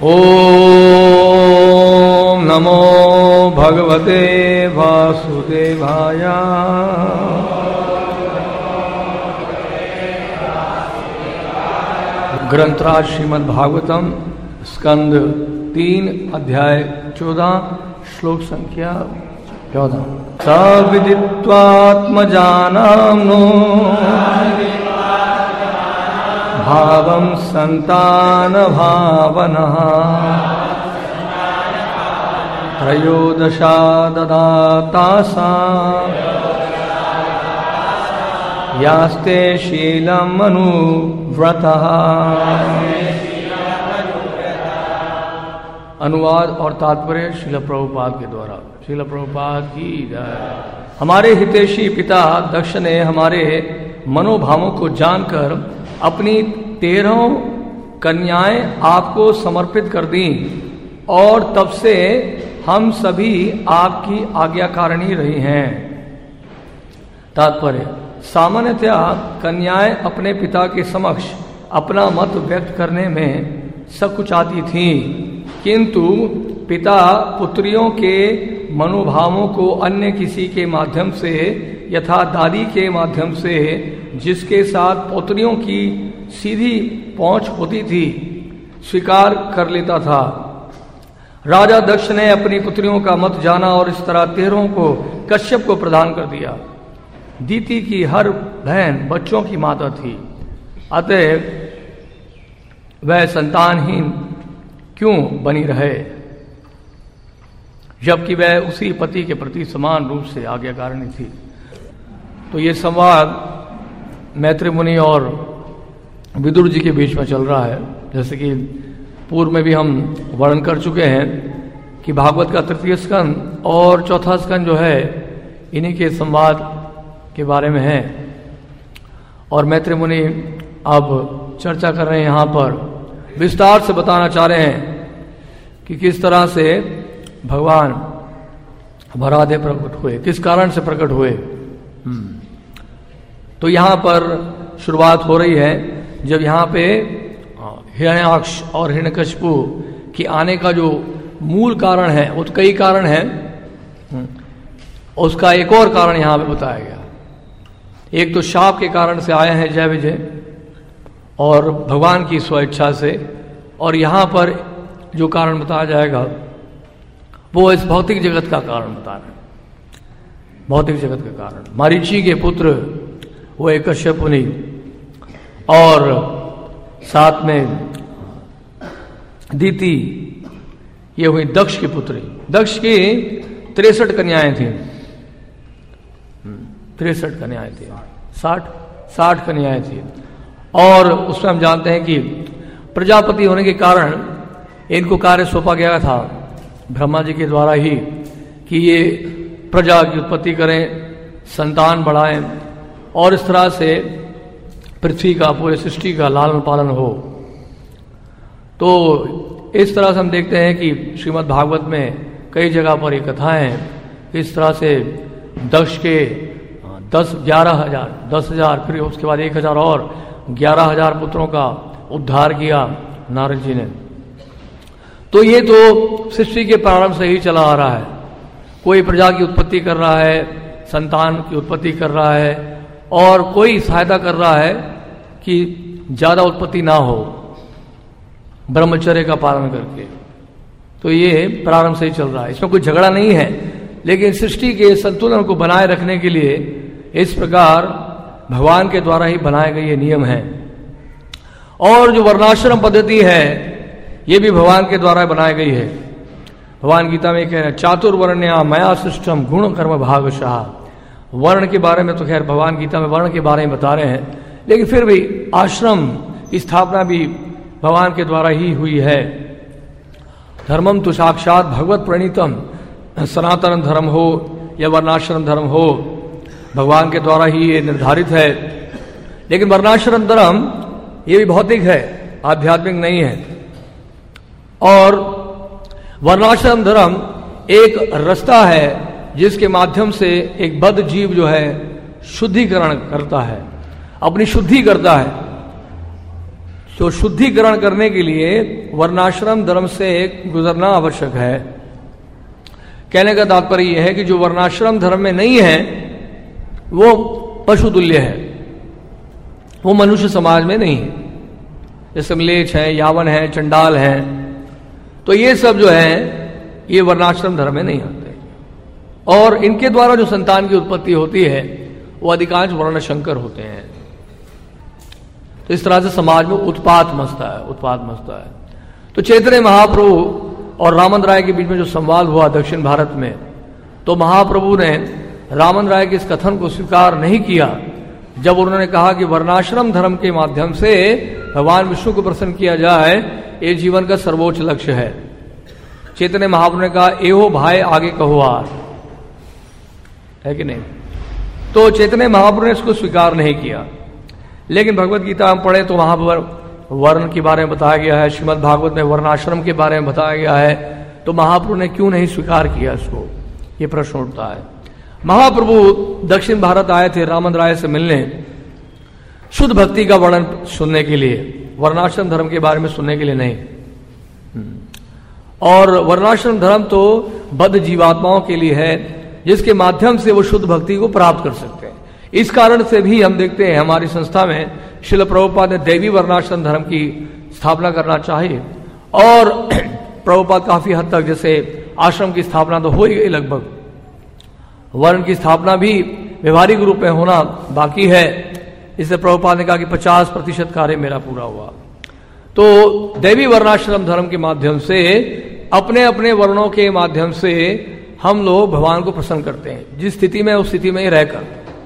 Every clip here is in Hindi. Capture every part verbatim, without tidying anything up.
ओम नमो भगवते वासुदेवाय। ग्रंथराज श्रीमद् भागवतम स्कंद तीन अध्याय चौदह श्लोक संख्या चौदह। सविदित्वात्मजानाम्नो भावं संतान भावनः त्रयोदशा ददातासाम् यास्ते शीलम् अनुव्रतः। अनुवाद और तात्पर्य श्रील प्रभुपाद के द्वारा। श्रील प्रभुपाद की जय। हमारे हितैषी पिता दक्ष ने हमारे मनोभावों को जानकर अपनी तेरह कन्याएं आपको समर्पित कर दी और तब से हम सभी आपकी आज्ञाकारिणी रही हैं। तात्पर्य, सामान्यतया कन्याएं अपने पिता के समक्ष अपना मत व्यक्त करने में संकुचाती थीं, किंतु पिता पुत्रियों के मनोभावों को अन्य किसी के माध्यम से यथा दादी के माध्यम से जिसके साथ पुत्रियों की सीधी पहुंच होती थी स्वीकार कर लेता था। राजा दक्ष ने अपनी पुत्रियों का मत जाना और इस तरह तेरहों को कश्यप को प्रदान कर दिया। दीति की हर बहन बच्चों की माता थी, अतः वह संतानहीन क्यों बनी रहे, जबकि वह उसी पति के प्रति समान रूप से आज्ञाकारिणी थी। तो ये संवाद मैत्री मुनि और विदुर जी के बीच में चल रहा है। जैसे कि पूर्व में भी हम वर्णन कर चुके हैं कि भागवत का तृतीय स्कंद और चौथा स्कंद जो है इन्हीं के संवाद के बारे में है। और मैत्री मुनि अब चर्चा कर रहे हैं, यहाँ पर विस्तार से बताना चाह रहे हैं कि किस तरह से भगवान वराधे प्रकट हुए, किस कारण से प्रकट हुए। तो यहाँ पर शुरुआत हो रही है जब यहाँ पे हिरण्याक्ष और हिरण्यकशिपु की आने का जो मूल कारण है, वो तो कई कारण है, उसका एक और कारण यहाँ पे बताया गया। एक तो शाप के कारण से आए हैं जय विजय और भगवान की स्वेच्छा से, और यहाँ पर जो कारण बताया जाएगा वो इस भौतिक जगत का कारण बता रहे हैं। भौतिक जगत का कारण मारीची के पुत्र वो एक कश्यप मुनि और साथ में दीति, ये हुई दक्ष की पुत्री। दक्ष की तिरसठ कन्याएं थी, तिरसठ कन्याएं थी, साठ साठ कन्याएं थी। और उसमें हम जानते हैं कि प्रजापति होने के कारण इनको कार्य सौंपा गया था ब्रह्मा जी के द्वारा ही कि ये प्रजा की उत्पत्ति करें, संतान बढ़ाएं और इस तरह से पृथ्वी का, पूरे सृष्टि का लालन पालन हो। तो इस तरह से हम देखते हैं कि श्रीमद् भागवत में कई जगह पर ये कथाएं इस तरह से दक्ष के दस ग्यारह हजार दस हजार फिर उसके बाद एक हजार और ग्यारह हजार पुत्रों का उद्धार किया नारद जी ने। तो ये तो सृष्टि के प्रारंभ से ही चला आ रहा है। कोई प्रजा की उत्पत्ति कर रहा है, संतान की उत्पत्ति कर रहा है, और कोई सहायता कर रहा है कि ज्यादा उत्पत्ति ना हो ब्रह्मचर्य का पालन करके। तो ये प्रारंभ से ही चल रहा है, इसमें कोई झगड़ा नहीं है, लेकिन सृष्टि के संतुलन को बनाए रखने के लिए इस प्रकार भगवान के द्वारा ही बनाए गए ये नियम हैं। और जो वर्णाश्रम पद्धति है ये भी भगवान के द्वारा बनाई गई है। भगवान गीता में कह रहे हैं चातुर्वर्ण्या मया सृष्टम गुण कर्म भागशाह। वर्ण के बारे में तो खैर भगवान गीता में वर्ण के बारे में बता रहे हैं, लेकिन फिर भी आश्रम की स्थापना भी भगवान के द्वारा ही हुई है। धर्मम तो साक्षात भगवत प्रणीतम, सनातन धर्म हो या वर्णाश्रम धर्म हो, भगवान के द्वारा ही ये निर्धारित है। लेकिन वर्णाश्रम धर्म ये भी भौतिक है, आध्यात्मिक नहीं है। और वर्णाश्रम धर्म एक रास्ता है जिसके माध्यम से एक बद्ध जीव जो है शुद्धिकरण करता है, अपनी शुद्धि करता है। जो शुद्धिकरण करने के लिए वर्णाश्रम धर्म से गुजरना आवश्यक है। कहने का तात्पर्य यह है कि जो वर्णाश्रम धर्म में नहीं है वो पशु तुल्य है, वो मनुष्य समाज में नहीं है। जैसे म्लेच्छ है, यावन है, चंडाल है, तो ये सब जो है ये वर्णाश्रम धर्म में नहीं आते, और इनके द्वारा जो संतान की उत्पत्ति होती है वो अधिकांश वर्णशंकर होते हैं। तो इस तरह से समाज में उत्पात मचता है, उत्पात मचता है। तो चैतन्य महाप्रभु और रामन राय के बीच में जो संवाद हुआ दक्षिण भारत में, तो महाप्रभु ने रामन राय के इस कथन को स्वीकार नहीं किया जब उन्होंने कहा कि वर्णाश्रम धर्म के माध्यम से भगवान विष्णु को प्रसन्न किया जाए, ये जीवन का सर्वोच्च लक्ष्य है। चैतन्य महाप्रभु ने कहा, एहो भाई आगे कहो आर, है कि नहीं? तो चैतन्य महाप्रभु ने इसको स्वीकार नहीं किया। लेकिन भगवत गीता हम पढ़े तो वहां पर वर्ण के बारे में बताया गया है, श्रीमद् भागवत में वर्णाश्रम के बारे में बताया गया है, तो महाप्रभु ने क्यों नहीं स्वीकार किया इसको, ये प्रश्न उठता है। महाप्रभु दक्षिण भारत आए थे रामन राय से मिलने, शुद्ध भक्ति का वर्णन सुनने के लिए, वर्णाश्रम धर्म के बारे में सुनने के लिए नहीं। और वर्णाश्रम धर्म तो बद्ध जीवात्माओं के लिए है जिसके माध्यम से वो शुद्ध भक्ति को प्राप्त कर सकते हैं। इस कारण से भी हम देखते हैं हमारी संस्था में श्रील प्रभुपाद ने देवी वर्णाश्रम धर्म की स्थापना करना चाहिए, और प्रभुपाद काफी हद तक, जैसे आश्रम की स्थापना तो हो ही गई लगभग, वर्ण की स्थापना भी व्यवहारिक रूप में होना बाकी है। इससे प्रभुपाद ने कहा कि पचास प्रतिशत कार्य मेरा पूरा हुआ। तो देवी वर्णाश्रम धर्म के माध्यम से, अपने अपने वर्णों के माध्यम से हम लोग भगवान को प्रसन्न करते हैं, जिस स्थिति में उस स्थिति में ही रहकर।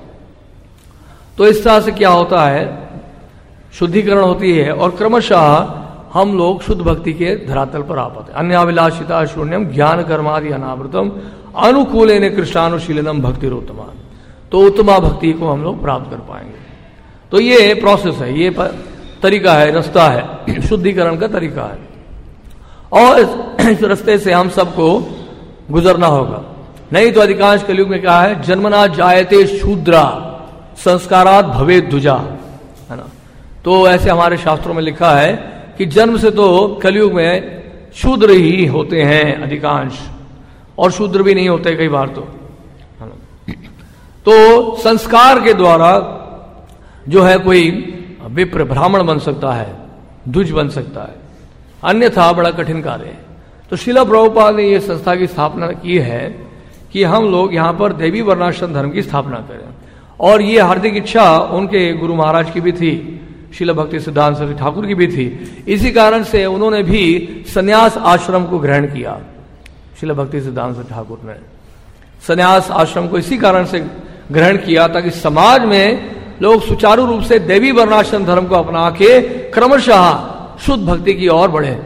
तो इस तरह से क्या होता है, शुद्धिकरण होती है और क्रमशः हम लोग शुद्ध भक्ति के धरातल पर आ पाते हैं। अन्याभिलाषिता शून्यम ज्ञान कर्मादि अनावृतम अनुकूलेन कृष्णानुशीलनम भक्तिरोत्तमा, तो उत्तमा भक्ति को हम लोग प्राप्त कर पाएंगे। तो ये प्रोसेस है, ये तरीका है, रास्ता है, शुद्धिकरण का तरीका है, और इस रास्ते से हम सबको गुजरना होगा। नहीं तो अधिकांश कलयुग में क्या है, जन्मना जायते शूद्रा संस्कारात भवे दुजा, है ना। तो ऐसे हमारे शास्त्रों में लिखा है कि जन्म से तो कलयुग में शूद्र ही होते हैं अधिकांश, और शूद्र भी नहीं होते कई बार, तो है ना। तो संस्कार के द्वारा जो है कोई विप्र ब्राह्मण बन सकता है, द्विज बन सकता है, अन्यथा बड़ा कठिन कार्य है। तो श्रील प्रभुपाद ने यह संस्था की स्थापना की है कि हम लोग यहाँ पर देवी वर्णाश्रम धर्म की स्थापना करें, और ये हार्दिक इच्छा उनके गुरु महाराज की भी थी, श्रील भक्ति सिद्धांत सरस्वती ठाकुर की भी थी। इसी कारण से उन्होंने भी संन्यास आश्रम को ग्रहण किया। श्रील भक्ति सिद्धांत सरस्वती ठाकुर ने संन्यास आश्रम को इसी कारण से ग्रहण किया ताकि समाज में लोग सुचारू रूप से देवी वर्णाश्रम धर्म को अपना के क्रमशः शुद्ध भक्ति की ओर बढ़े।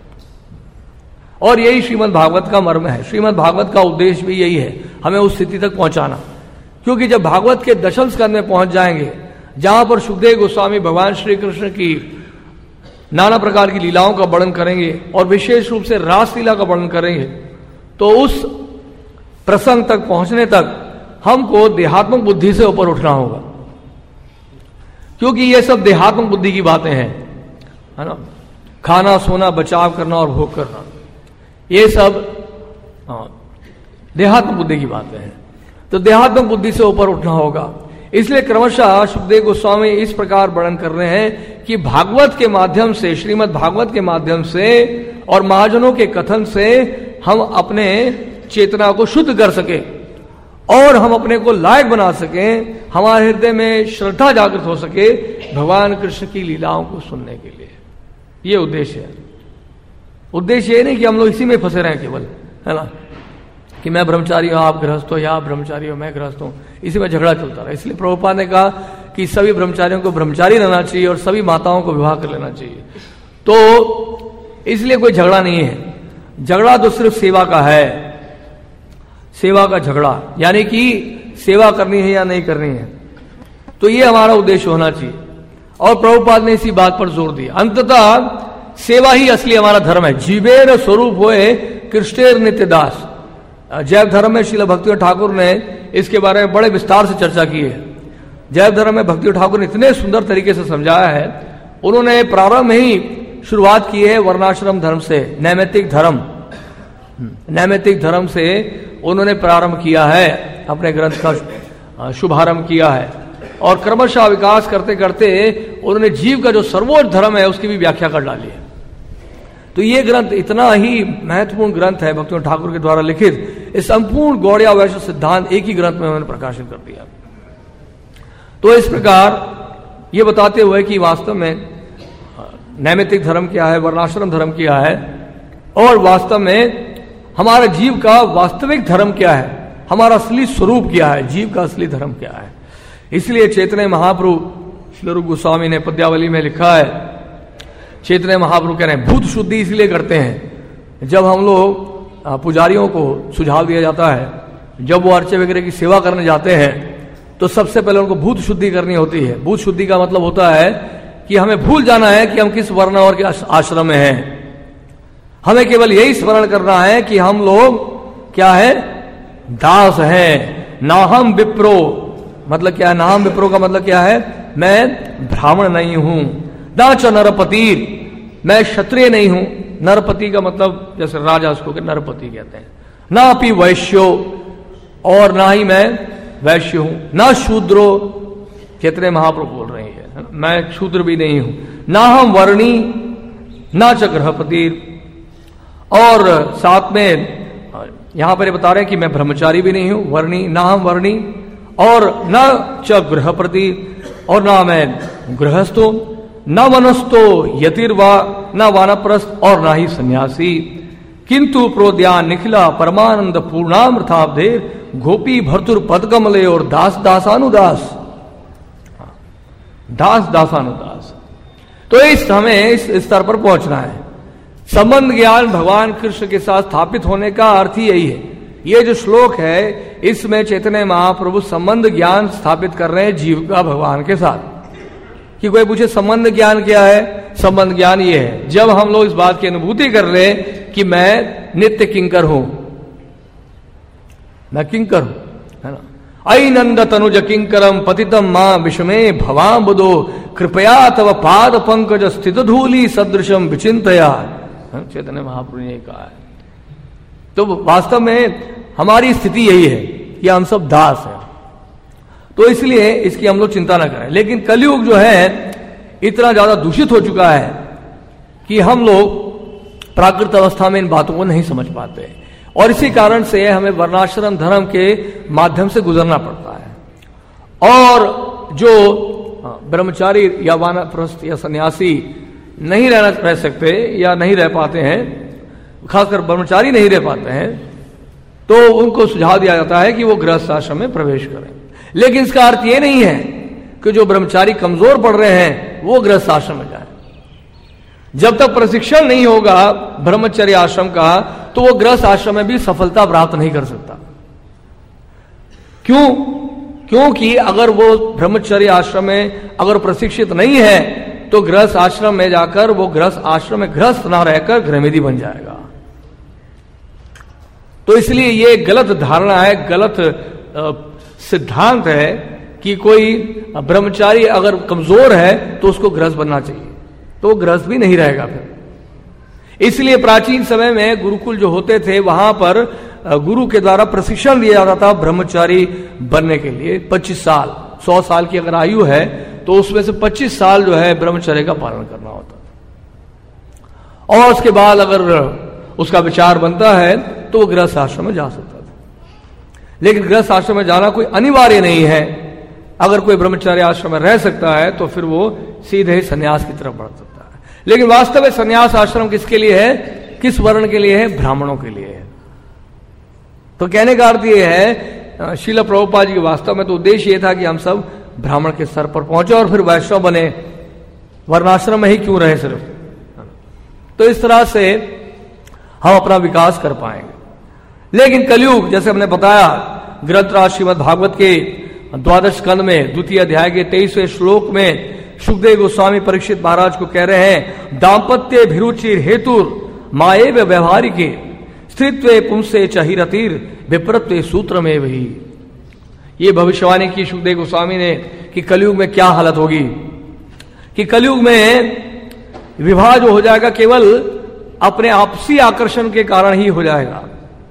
और यही श्रीमद् भागवत का मर्म है। श्रीमद् भागवत का उद्देश्य भी यही है, हमें उस स्थिति तक पहुंचाना। क्योंकि जब भागवत के दशम स्कंद में पहुंच जाएंगे, जहां पर सुखदेव गोस्वामी भगवान श्री कृष्ण की नाना प्रकार की लीलाओं का वर्णन करेंगे और विशेष रूप से रासलीला का वर्णन करेंगे, तो उस प्रसंग तक पहुंचने तक हमको देहात्मक बुद्धि से ऊपर उठना होगा, क्योंकि ये सब देहात्मक बुद्धि की बातें हैं, है ना। खाना, सोना, बचाव करना और भोग करना, ये सब देहात्मक बुद्धि की बातें हैं। तो देहात्मक बुद्धि से ऊपर उठना होगा। इसलिए क्रमशः सुखदेव गोस्वामी इस प्रकार वर्णन कर रहे हैं कि भागवत के माध्यम से, श्रीमद् भागवत के माध्यम से और महाजनों के कथन से हम अपने चेतना को शुद्ध कर सके और हम अपने को लायक बना सकें, हमारे हृदय में श्रद्धा जागृत हो सके भगवान कृष्ण की लीलाओं को सुनने के लिए। ये उद्देश्य है। उद्देश्य ये नहीं कि हम लोग इसी में फंसे रहें केवल, है ना, कि मैं ब्रह्मचारी हूं, आप गृहस्थ हो, या आप ब्रह्मचारी हो, मैं गृहस्थ हूं, इसी में झगड़ा चलता रहा। इसलिए प्रभुपाद ने कहा कि सभी ब्रह्मचारियों को ब्रह्मचारी रहना चाहिए और सभी माताओं को विवाह कर लेना चाहिए। तो इसलिए कोई झगड़ा नहीं है। झगड़ा तो सिर्फ सेवा का है, सेवा का झगड़ा, यानी कि सेवा करनी है या नहीं करनी है। तो ये हमारा उद्देश्य होना चाहिए, और प्रभुपाद ने इसी बात पर जोर दिया। अंततः सेवा ही असली हमारा धर्म है। जीवेर स्वरूप होए कृष्णेर नित्यदास। जैव धर्म में श्रील भक्ति ठाकुर ने इसके बारे में बड़े विस्तार से चर्चा की है। जैव धर्म में भक्ति ठाकुर ने इतने सुंदर तरीके से समझाया है, उन्होंने प्रारंभ में ही शुरुआत की है वर्णाश्रम धर्म से, नैमित्तिक धर्म नैमित्तिक धर्म से उन्होंने प्रारंभ किया है, अपने ग्रंथ का शुभारंभ किया है, और क्रमशः विकास करते करते उन्होंने जीव का जो सर्वोच्च धर्म है उसकी भी व्याख्या कर डाली है। तो ये ग्रंथ इतना ही महत्वपूर्ण ग्रंथ है भक्तिविनोद ठाकुर के द्वारा लिखित, इस संपूर्ण गौड़िया वैष्णव सिद्धांत एक ही ग्रंथ में उन्होंने प्रकाशित कर दिया। तो इस प्रकार ये बताते हुए कि वास्तव में नैमित्तिक धर्म क्या है, वर्णाश्रम धर्म क्या है, और वास्तव में हमारा जीव का वास्तविक धर्म क्या है, हमारा असली स्वरूप क्या है, जीव का असली धर्म क्या है। इसलिए चैतन्य महाप्रभु श्री रूप गोस्वामी ने पद्यावली में लिखा है, चैतन्य महाप्रभु कह रहे हैं भूत शुद्धि इसलिए करते हैं, जब हम लोग पुजारियों को सुझाव दिया जाता है, जब वो अर्चे वगैरह की सेवा करने जाते हैं तो सबसे पहले उनको भूत शुद्धि करनी होती है। भूत शुद्धि का मतलब होता है कि हमें भूल जाना है कि हम किस वर्ण और के आश्रम में हैं। हमें केवल यही स्मरण करना है कि हम लोग क्या है, दास हैं। नाहम विप्रो मतलब क्या है, नाहम विप्रो का मतलब क्या है, मैं ब्राह्मण नहीं हूं। दाच नरपति, मैं क्षत्रिय नहीं हूं। नरपति का मतलब जैसे राजा उसको के नरपति कहते हैं। ना अपि वैश्यो, और ना ही मैं वैश्य हूं। ना शूद्रो, चैतन्य महाप्रभु बोल रहे हैं, मैं शूद्र भी नहीं हूं। ना हम वर्णी, ना च गृहपति, और साथ में यहां पर बता रहे हैं कि मैं ब्रह्मचारी भी नहीं हूं, वर्णी, ना हम वर्णी, और न च गृहपति, और ना मैं गृहस्थो, न वनस्थो यतिर्वा, न वानप्रस्थ, और ना ही सन्यासी। किंतु प्रोद्यान निखिला परमानंद पूर्णामृताब्धे गोपी भर्तुर पदकमले, और दास दासानुदास, दास दासानुदास। तो इस हमें इस स्तर पर पहुंचना है। संबंध ज्ञान भगवान कृष्ण के साथ स्थापित होने का अर्थ ही यही है। ये जो श्लोक है इसमें चैतन्य महाप्रभु संबंध ज्ञान स्थापित कर रहे हैं जीव का भगवान के साथ। कि कोई पूछे संबंध ज्ञान क्या है, संबंध ज्ञान ये है जब हम लोग इस बात की अनुभूति कर ले कि मैं नित्य किंकर हूं, मैं किंकर हूं, है ना। आई नंद तनुज किंकरम पतितम मां विषमे भवाम बुदो, कृपया तव पाद पंकज स्थित धूली सदृशम विचिंतया, चैतन्य महाप्रभु ने कहा है। तो वास्तव में हमारी स्थिति यही है कि हम सब दास हैं, तो इसलिए इसकी हम लोग चिंता ना करें। लेकिन कलयुग जो है इतना ज्यादा दूषित हो चुका है कि हम लोग प्राकृत अवस्था में इन बातों को नहीं समझ पाते, और इसी कारण से हमें वर्णाश्रम धर्म के माध्यम से गुजरना पड़ता है। और जो ब्रह्मचारी या वानप्रस्थ या सन्यासी नहीं रहना रह सकते या नहीं रह पाते हैं, खासकर ब्रह्मचारी नहीं रह पाते हैं, तो उनको सुझाव दिया जाता है कि वो गृहस्थ आश्रम में प्रवेश करें। लेकिन इसका अर्थ ये नहीं है कि जो ब्रह्मचारी कमजोर पड़ रहे हैं वो गृहस्थ आश्रम में जाए। जब तक प्रशिक्षण नहीं होगा ब्रह्मचर्य आश्रम का, तो वो गृहस्थ आश्रम में भी सफलता प्राप्त नहीं कर सकता। क्यों? क्योंकि अगर वो ब्रह्मचर्य आश्रम में अगर प्रशिक्षित नहीं है तो गृहस्थ आश्रम में जाकर वो गृहस्थ आश्रम में गृहस्थ ना रहकर गृहमेदी बन जाएगा। तो इसलिए ये गलत धारणा है, गलत सिद्धांत है कि कोई ब्रह्मचारी अगर कमजोर है तो उसको गृहस्थ बनना चाहिए, तो वो गृहस्थ भी नहीं रहेगा फिर। इसलिए प्राचीन समय में गुरुकुल जो होते थे वहां पर गुरु के द्वारा प्रशिक्षण दिया जाता था ब्रह्मचारी बनने के लिए। पच्चीस साल, सौ साल की अगर आयु है तो उसमें से पच्चीस साल जो है ब्रह्मचर्य का पालन करना होता था, और उसके बाद अगर उसका विचार बनता है तो वो गृहस्थ आश्रम में जा सकता था। लेकिन गृहस्थ आश्रम में जाना कोई अनिवार्य नहीं है। अगर कोई ब्रह्मचर्य आश्रम में रह सकता है तो फिर वो सीधे संन्यास की तरफ बढ़ सकता है। लेकिन वास्तव में संन्यास आश्रम किसके लिए है, किस वर्ण के लिए है? ब्राह्मणों के लिए है। तो कहने का अर्थ ये है, श्रील प्रभुपाद जी के वास्तव में तो उद्देश्य ये था कि हम सब ब्राह्मण के स्तर पर पहुंचे और फिर वैष्णव बने, वर्णाश्रम में ही क्यों रहे सिर्फ। तो इस तरह से हम अपना विकास कर पाएंगे। लेकिन कलयुग, जैसे हमने बताया, ग्रंथराज श्रीमद् भागवत के द्वादश स्कंद में द्वितीय अध्याय के तेईसवें श्लोक में सुखदेव गोस्वामी परीक्षित महाराज को कह रहे हैं, दाम्पत्य भिरुचिर हेतुर माएव व्यवहारिके स्त्रीत्वे पुंसे चहिरतिर विप्रत्वे सूत्र में वही। ये भविष्यवाणी की सुखदेव गोस्वामी ने कि कलयुग में क्या हालत होगी, कि कलयुग में विवाह जो हो जाएगा केवल अपने आपसी आकर्षण के कारण ही हो जाएगा,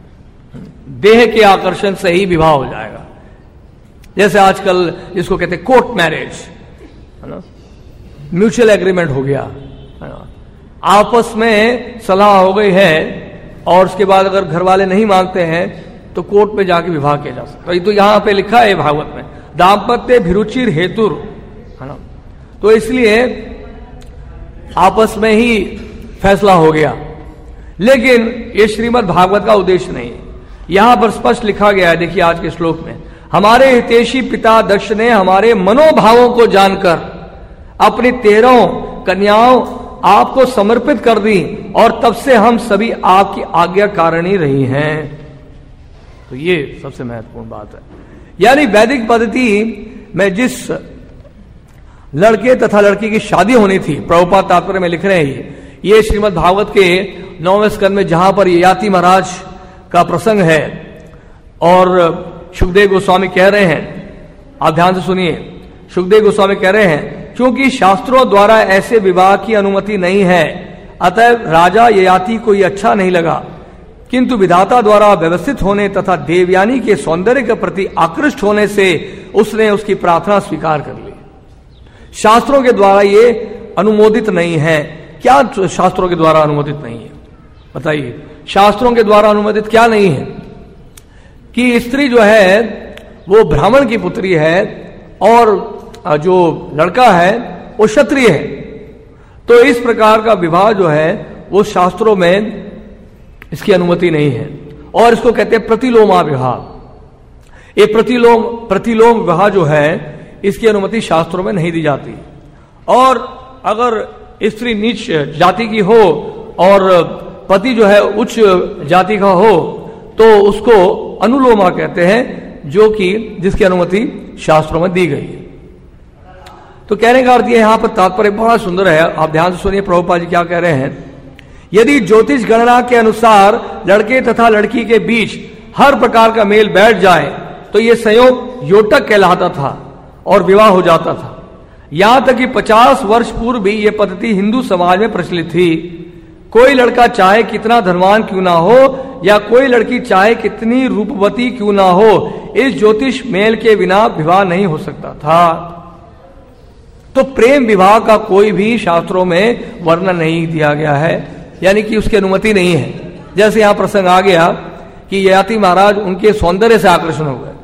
देह के आकर्षण से ही विवाह हो जाएगा। जैसे आजकल जिसको कहते हैं कोर्ट मैरिज, है ना, म्यूचुअल एग्रीमेंट हो गया, है ना, आपस में सलाह हो गई है और उसके बाद अगर घर वाले नहीं मांगते हैं तो कोर्ट में जाके विवाह किया जा सकता है। तो यहां पे लिखा है भागवत में, दाम्पत्य भिरुचिर हेतुर, है ना, तो इसलिए आपस में ही फैसला हो गया। लेकिन ये श्रीमद् भागवत का उद्देश्य नहीं है। यहां पर स्पष्ट लिखा गया है, देखिए आज के श्लोक में, हमारे हितैषी पिता दक्ष ने हमारे मनोभावों को जानकर अपनी तेरह कन्याओं आपको समर्पित कर दी और तब से हम सभी आपकी आज्ञाकारिणी रही हैं। तो ये सबसे महत्वपूर्ण बात है। यानी वैदिक पद्धति में जिस लड़के तथा लड़की की शादी होनी थी, प्रभुपाद तात्पर्य में लिख रहे हैं ये श्रीमद् भागवत के नौवें स्कंद में, जहां पर ययाति महाराज का प्रसंग है और सुखदेव गोस्वामी कह रहे हैं, आप ध्यान से सुनिए, सुखदेव गोस्वामी कह रहे हैं, क्योंकि शास्त्रों द्वारा ऐसे विवाह की अनुमति नहीं है, अतः राजा ययाति को यह अच्छा नहीं लगा, किंतु विधाता द्वारा व्यवस्थित होने तथा देवयानी के सौंदर्य के प्रति आकृष्ट होने से उसने उसकी प्रार्थना स्वीकार कर ली। शास्त्रों के द्वारा ये अनुमोदित नहीं है। क्या शास्त्रों के द्वारा अनुमोदित नहीं है बताइए? शास्त्रों के द्वारा अनुमोदित क्या नहीं है? कि स्त्री जो है वो ब्राह्मण की पुत्री है और जो लड़का है वो क्षत्रिय है। तो इस प्रकार का विवाह जो है वो शास्त्रों में इसकी अनुमति नहीं है और इसको कहते हैं प्रतिलोमा विवाह। ये प्रतिलोम प्रतिलोम विवाह जो है इसकी अनुमति शास्त्रों में नहीं दी जाती। और अगर स्त्री नीच जाति की हो और पति जो है उच्च जाति का हो तो उसको अनुलोमा कहते हैं, जो कि जिसकी अनुमति शास्त्रों में दी गई है। तो कहने का अर्थ यह यहां पर तात्पर्य बड़ा सुंदर है, आप ध्यान से सुनिए प्रभुपाद जी क्या कह रहे हैं। यदि ज्योतिष गणना के अनुसार लड़के तथा लड़की के बीच हर प्रकार का मेल बैठ जाए तो यह संयोग योटक कहलाता था और विवाह हो जाता था। यहां तक कि पचास वर्ष पूर्व भी यह पद्धति हिंदू समाज में प्रचलित थी। कोई लड़का चाहे कितना धनवान क्यों ना हो या कोई लड़की चाहे कितनी रूपवती क्यों ना हो, इस ज्योतिष मेल के बिना विवाह नहीं हो सकता था। तो प्रेम विवाह का कोई भी शास्त्रों में वर्णन नहीं दिया गया है, यानी कि उसकी अनुमति नहीं है। जैसे यहां प्रसंग आ गया कि ययाति महाराज उनके सौंदर्य से आकर्षण हो गए,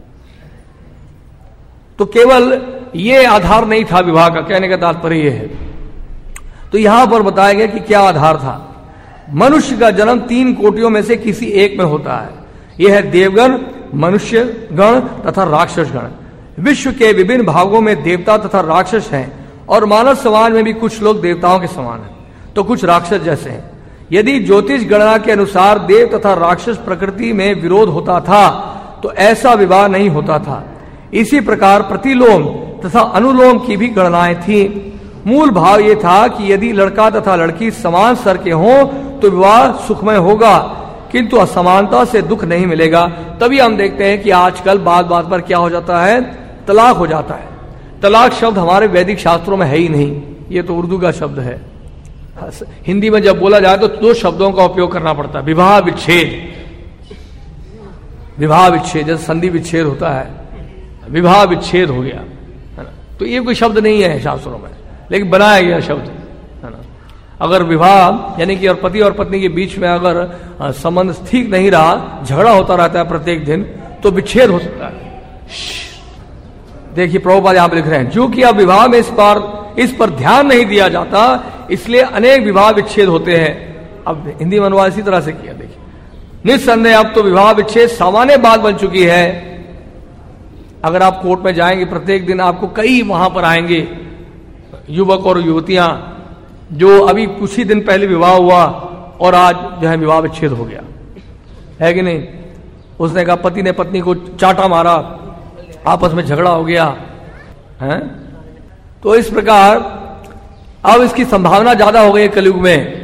तो केवल ये आधार नहीं था विवाह का, कहने का तात्पर्य यह है। तो यहां पर बताया गया कि क्या आधार था। मनुष्य का जन्म तीन कोटियों में से किसी एक में होता है। यह है देवगण, मनुष्य गण तथा राक्षस गण। विश्व के विभिन्न भागों में देवता तथा राक्षस हैं और मानव समाज में भी कुछ लोग देवताओं के समान हैं तो कुछ राक्षस जैसे हैं। यदि ज्योतिष गणना के अनुसार देव तथा राक्षस प्रकृति में विरोध होता था तो ऐसा विवाह नहीं होता था। इसी प्रकार प्रतिलोम तथा अनुलोम की भी गणनाएं थी। मूल भाव यह था कि यदि लड़का तथा लड़की समान स्तर के हों तो विवाह सुखमय होगा, किंतु असमानता से दुख नहीं मिलेगा। तभी हम देखते हैं कि आजकल बात बात पर क्या हो जाता है, तलाक हो जाता है। तलाक शब्द हमारे वैदिक शास्त्रों में है ही नहीं, ये तो उर्दू का शब्द है। हिंदी में जब बोला जाए तो दो शब्दों का उपयोग करना पड़ता है, विवाह विच्छेद। विवाह विच्छेद जैसे संधि विच्छेद होता है, विवाह विच्छेद हो गया, है ना। तो ये कोई शब्द नहीं है शास्त्रों में, लेकिन बनाया गया शब्द, है ना। अगर विवाह यानी कि और पति और पत्नी के बीच में अगर संबंध ठीक नहीं रहा, झगड़ा होता रहता है प्रत्येक दिन, तो विच्छेद हो सकता है। देखिए प्रभुपाद यहां पर लिख रहे हैं, जो कि अब विवाह में इस पर इस पर ध्यान नहीं दिया जाता, इसलिए अनेक विवाह विच्छेद होते हैं। अब हिंदी में अनुवाद इसी तरह से किया। देखिए निस्संदेह अब तो विवाह विच्छेद सामान्य बात बन चुकी है। अगर आप कोर्ट में जाएंगे प्रत्येक दिन आपको कई वहां पर आएंगे युवक और युवतियां जो अभी कुछ ही दिन पहले विवाह हुआ और आज जो है विवाह विच्छेद हो गया, है कि नहीं। उसने कहा पति ने पत्नी को चाटा मारा, आपस में झगड़ा हो गया है। तो इस प्रकार अब इसकी संभावना ज्यादा हो गई है कलयुग में।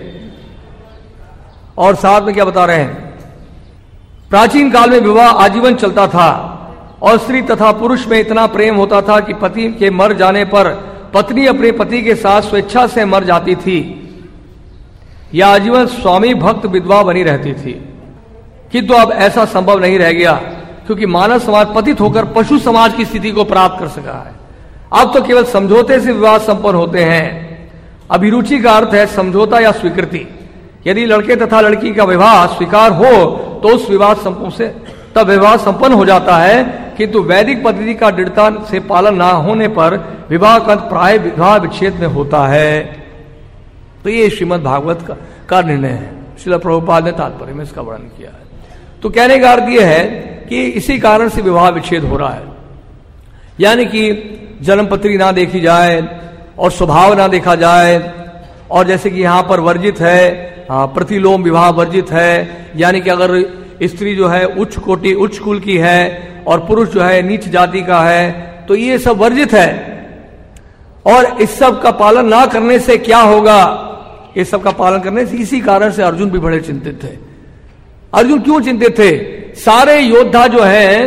और साथ में क्या बता रहे हैं, प्राचीन काल में विवाह आजीवन चलता था और स्त्री तथा पुरुष में इतना प्रेम होता था कि पति के मर जाने पर पत्नी अपने पति के साथ स्वेच्छा से मर जाती थी या आजीवन स्वामी भक्त विधवा बनी रहती थी, किंतु अब ऐसा संभव नहीं रह गया क्योंकि मानव समाज पतित होकर पशु समाज की स्थिति को प्राप्त कर सका है। अब तो केवल समझौते से विवाह संपन्न होते हैं। अभिरुचि का अर्थ है समझौता या स्वीकृति। यदि लड़के तथा लड़की का विवाह स्वीकार हो तो उस विवाह संपन्न से तब विवाह संपन्न हो जाता है, किंतु वैदिक पद्धति का दृढ़ता से पालन न होने पर विवाह का प्राय विवाह विच्छेद में होता है। तो ये श्रीमद् भागवत का, का निर्णय है। श्रील प्रभुपाद ने तात्पर्य में इसका वर्णन किया है। तो कहने का अर्थ यह है कि इसी कारण से विवाह विच्छेद हो रहा है, यानी कि जन्मपत्री ना देखी जाए और स्वभाव ना देखा जाए, और जैसे कि यहां पर वर्जित है प्रतिलोम विवाह वर्जित है, यानी कि अगर स्त्री जो है उच्च कोटि उच्च कुल की है और पुरुष जो है नीच जाति का है तो ये सब वर्जित है। और इस सब का पालन ना करने से क्या होगा, इस सब का पालन करने से इसी कारण से अर्जुन भी बड़े चिंतित थे। अर्जुन क्यों चिंतित थे? सारे योद्धा जो है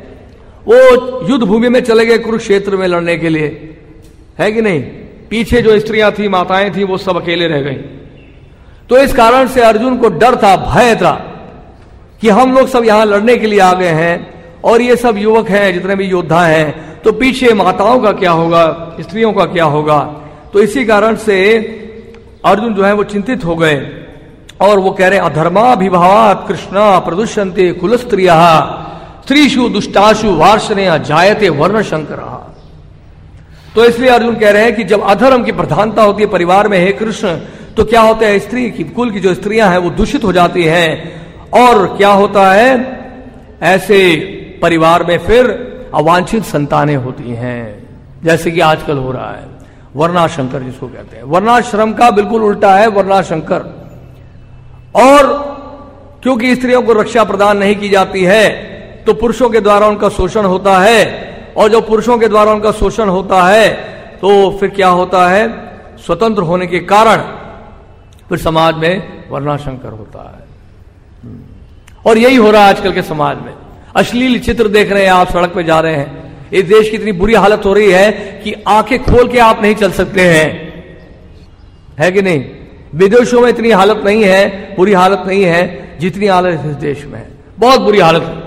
वो युद्ध भूमि में चले गए कुरुक्षेत्र में लड़ने के लिए, है कि नहीं? पीछे जो स्त्रियां थी, माताएं थी, वो सब अकेले रह गई। तो इस कारण से अर्जुन को डर था, भय था कि हम लोग सब यहां लड़ने के लिए आ गए हैं और ये सब युवक हैं, जितने भी योद्धा हैं, तो पीछे माताओं का क्या होगा, स्त्रियों का क्या होगा। तो इसी कारण से अर्जुन जो है वो चिंतित हो गए और वो कह रहे अधर्माभिभावात् कृष्णा प्रदुष्यन्ते कुलस्त्रियः स्त्रीषु दुष्टाशु वार्ष्णेय जायते वर्ण शंकरः। तो इसलिए अर्जुन कह रहे हैं कि जब अधर्म की प्रधानता होती है परिवार में, हे कृष्ण, तो क्या होता है, स्त्री की कुल की जो स्त्रियां हैं वो दूषित हो जाती हैं। और क्या होता है, ऐसे परिवार में फिर अवांछित संतानें होती हैं, जैसे कि आजकल हो रहा है वर्णाशंकर जिसको कहते हैं। वर्णाश्रम का बिल्कुल उल्टा है वर्णाशंकर। और क्योंकि स्त्रियों को रक्षा प्रदान नहीं की जाती है तो पुरुषों के द्वारा उनका शोषण होता है, और जब पुरुषों के द्वारा उनका शोषण होता है तो फिर क्या होता है, स्वतंत्र होने के कारण फिर समाज में वर्णाशंकर होता है। और यही हो रहा है आजकल के समाज में। अश्लील चित्र देख रहे हैं आप, सड़क पे जा रहे हैं, इस देश की इतनी बुरी हालत हो रही है कि आंखें खोल के आप नहीं चल सकते हैं, है कि नहीं? विदेशों में इतनी हालत नहीं है, बुरी हालत नहीं है जितनी हालत इस देश में है, बहुत बुरी हालत है।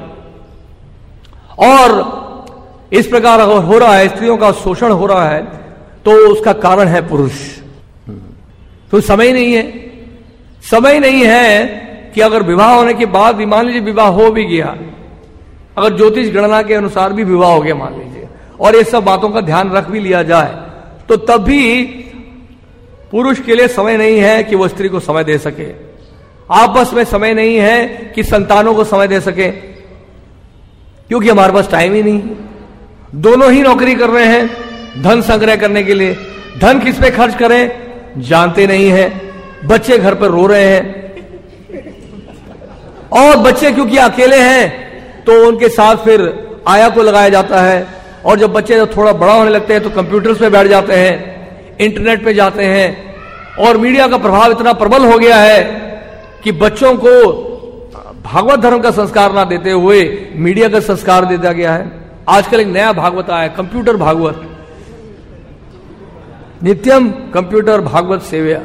और इस प्रकार अगर हो रहा है, स्त्रियों का शोषण हो रहा है, तो उसका कारण है पुरुष। तो समय नहीं है, समय नहीं है कि अगर विवाह होने के बाद भी, मान लीजिए विवाह हो भी गया, अगर ज्योतिष गणना के अनुसार भी विवाह हो गया मान लीजिए, और ये सब बातों का ध्यान रख भी लिया जाए, तो तब भी पुरुष के लिए समय नहीं है कि वो स्त्री को समय दे सके, आपस में समय नहीं है कि संतानों को समय दे सके, क्योंकि हमारे पास टाइम ही नहीं। दोनों ही नौकरी कर रहे हैं धन संग्रह करने के लिए, धन किस पे खर्च करें जानते नहीं है, बच्चे घर पर रो रहे हैं, और बच्चे क्योंकि अकेले हैं तो उनके साथ फिर आया को लगाया जाता है, और जब बच्चे जब थोड़ा बड़ा होने लगते हैं तो कंप्यूटर्स पे बैठ जाते हैं, इंटरनेट पे जाते हैं, और मीडिया का प्रभाव इतना प्रबल हो गया है कि बच्चों को भागवत धर्म का संस्कार ना देते हुए मीडिया का संस्कार दे दिया गया है। आजकल एक नया भागवत आया है, कंप्यूटर भागवत, नित्यम कंप्यूटर भागवत सेव्या।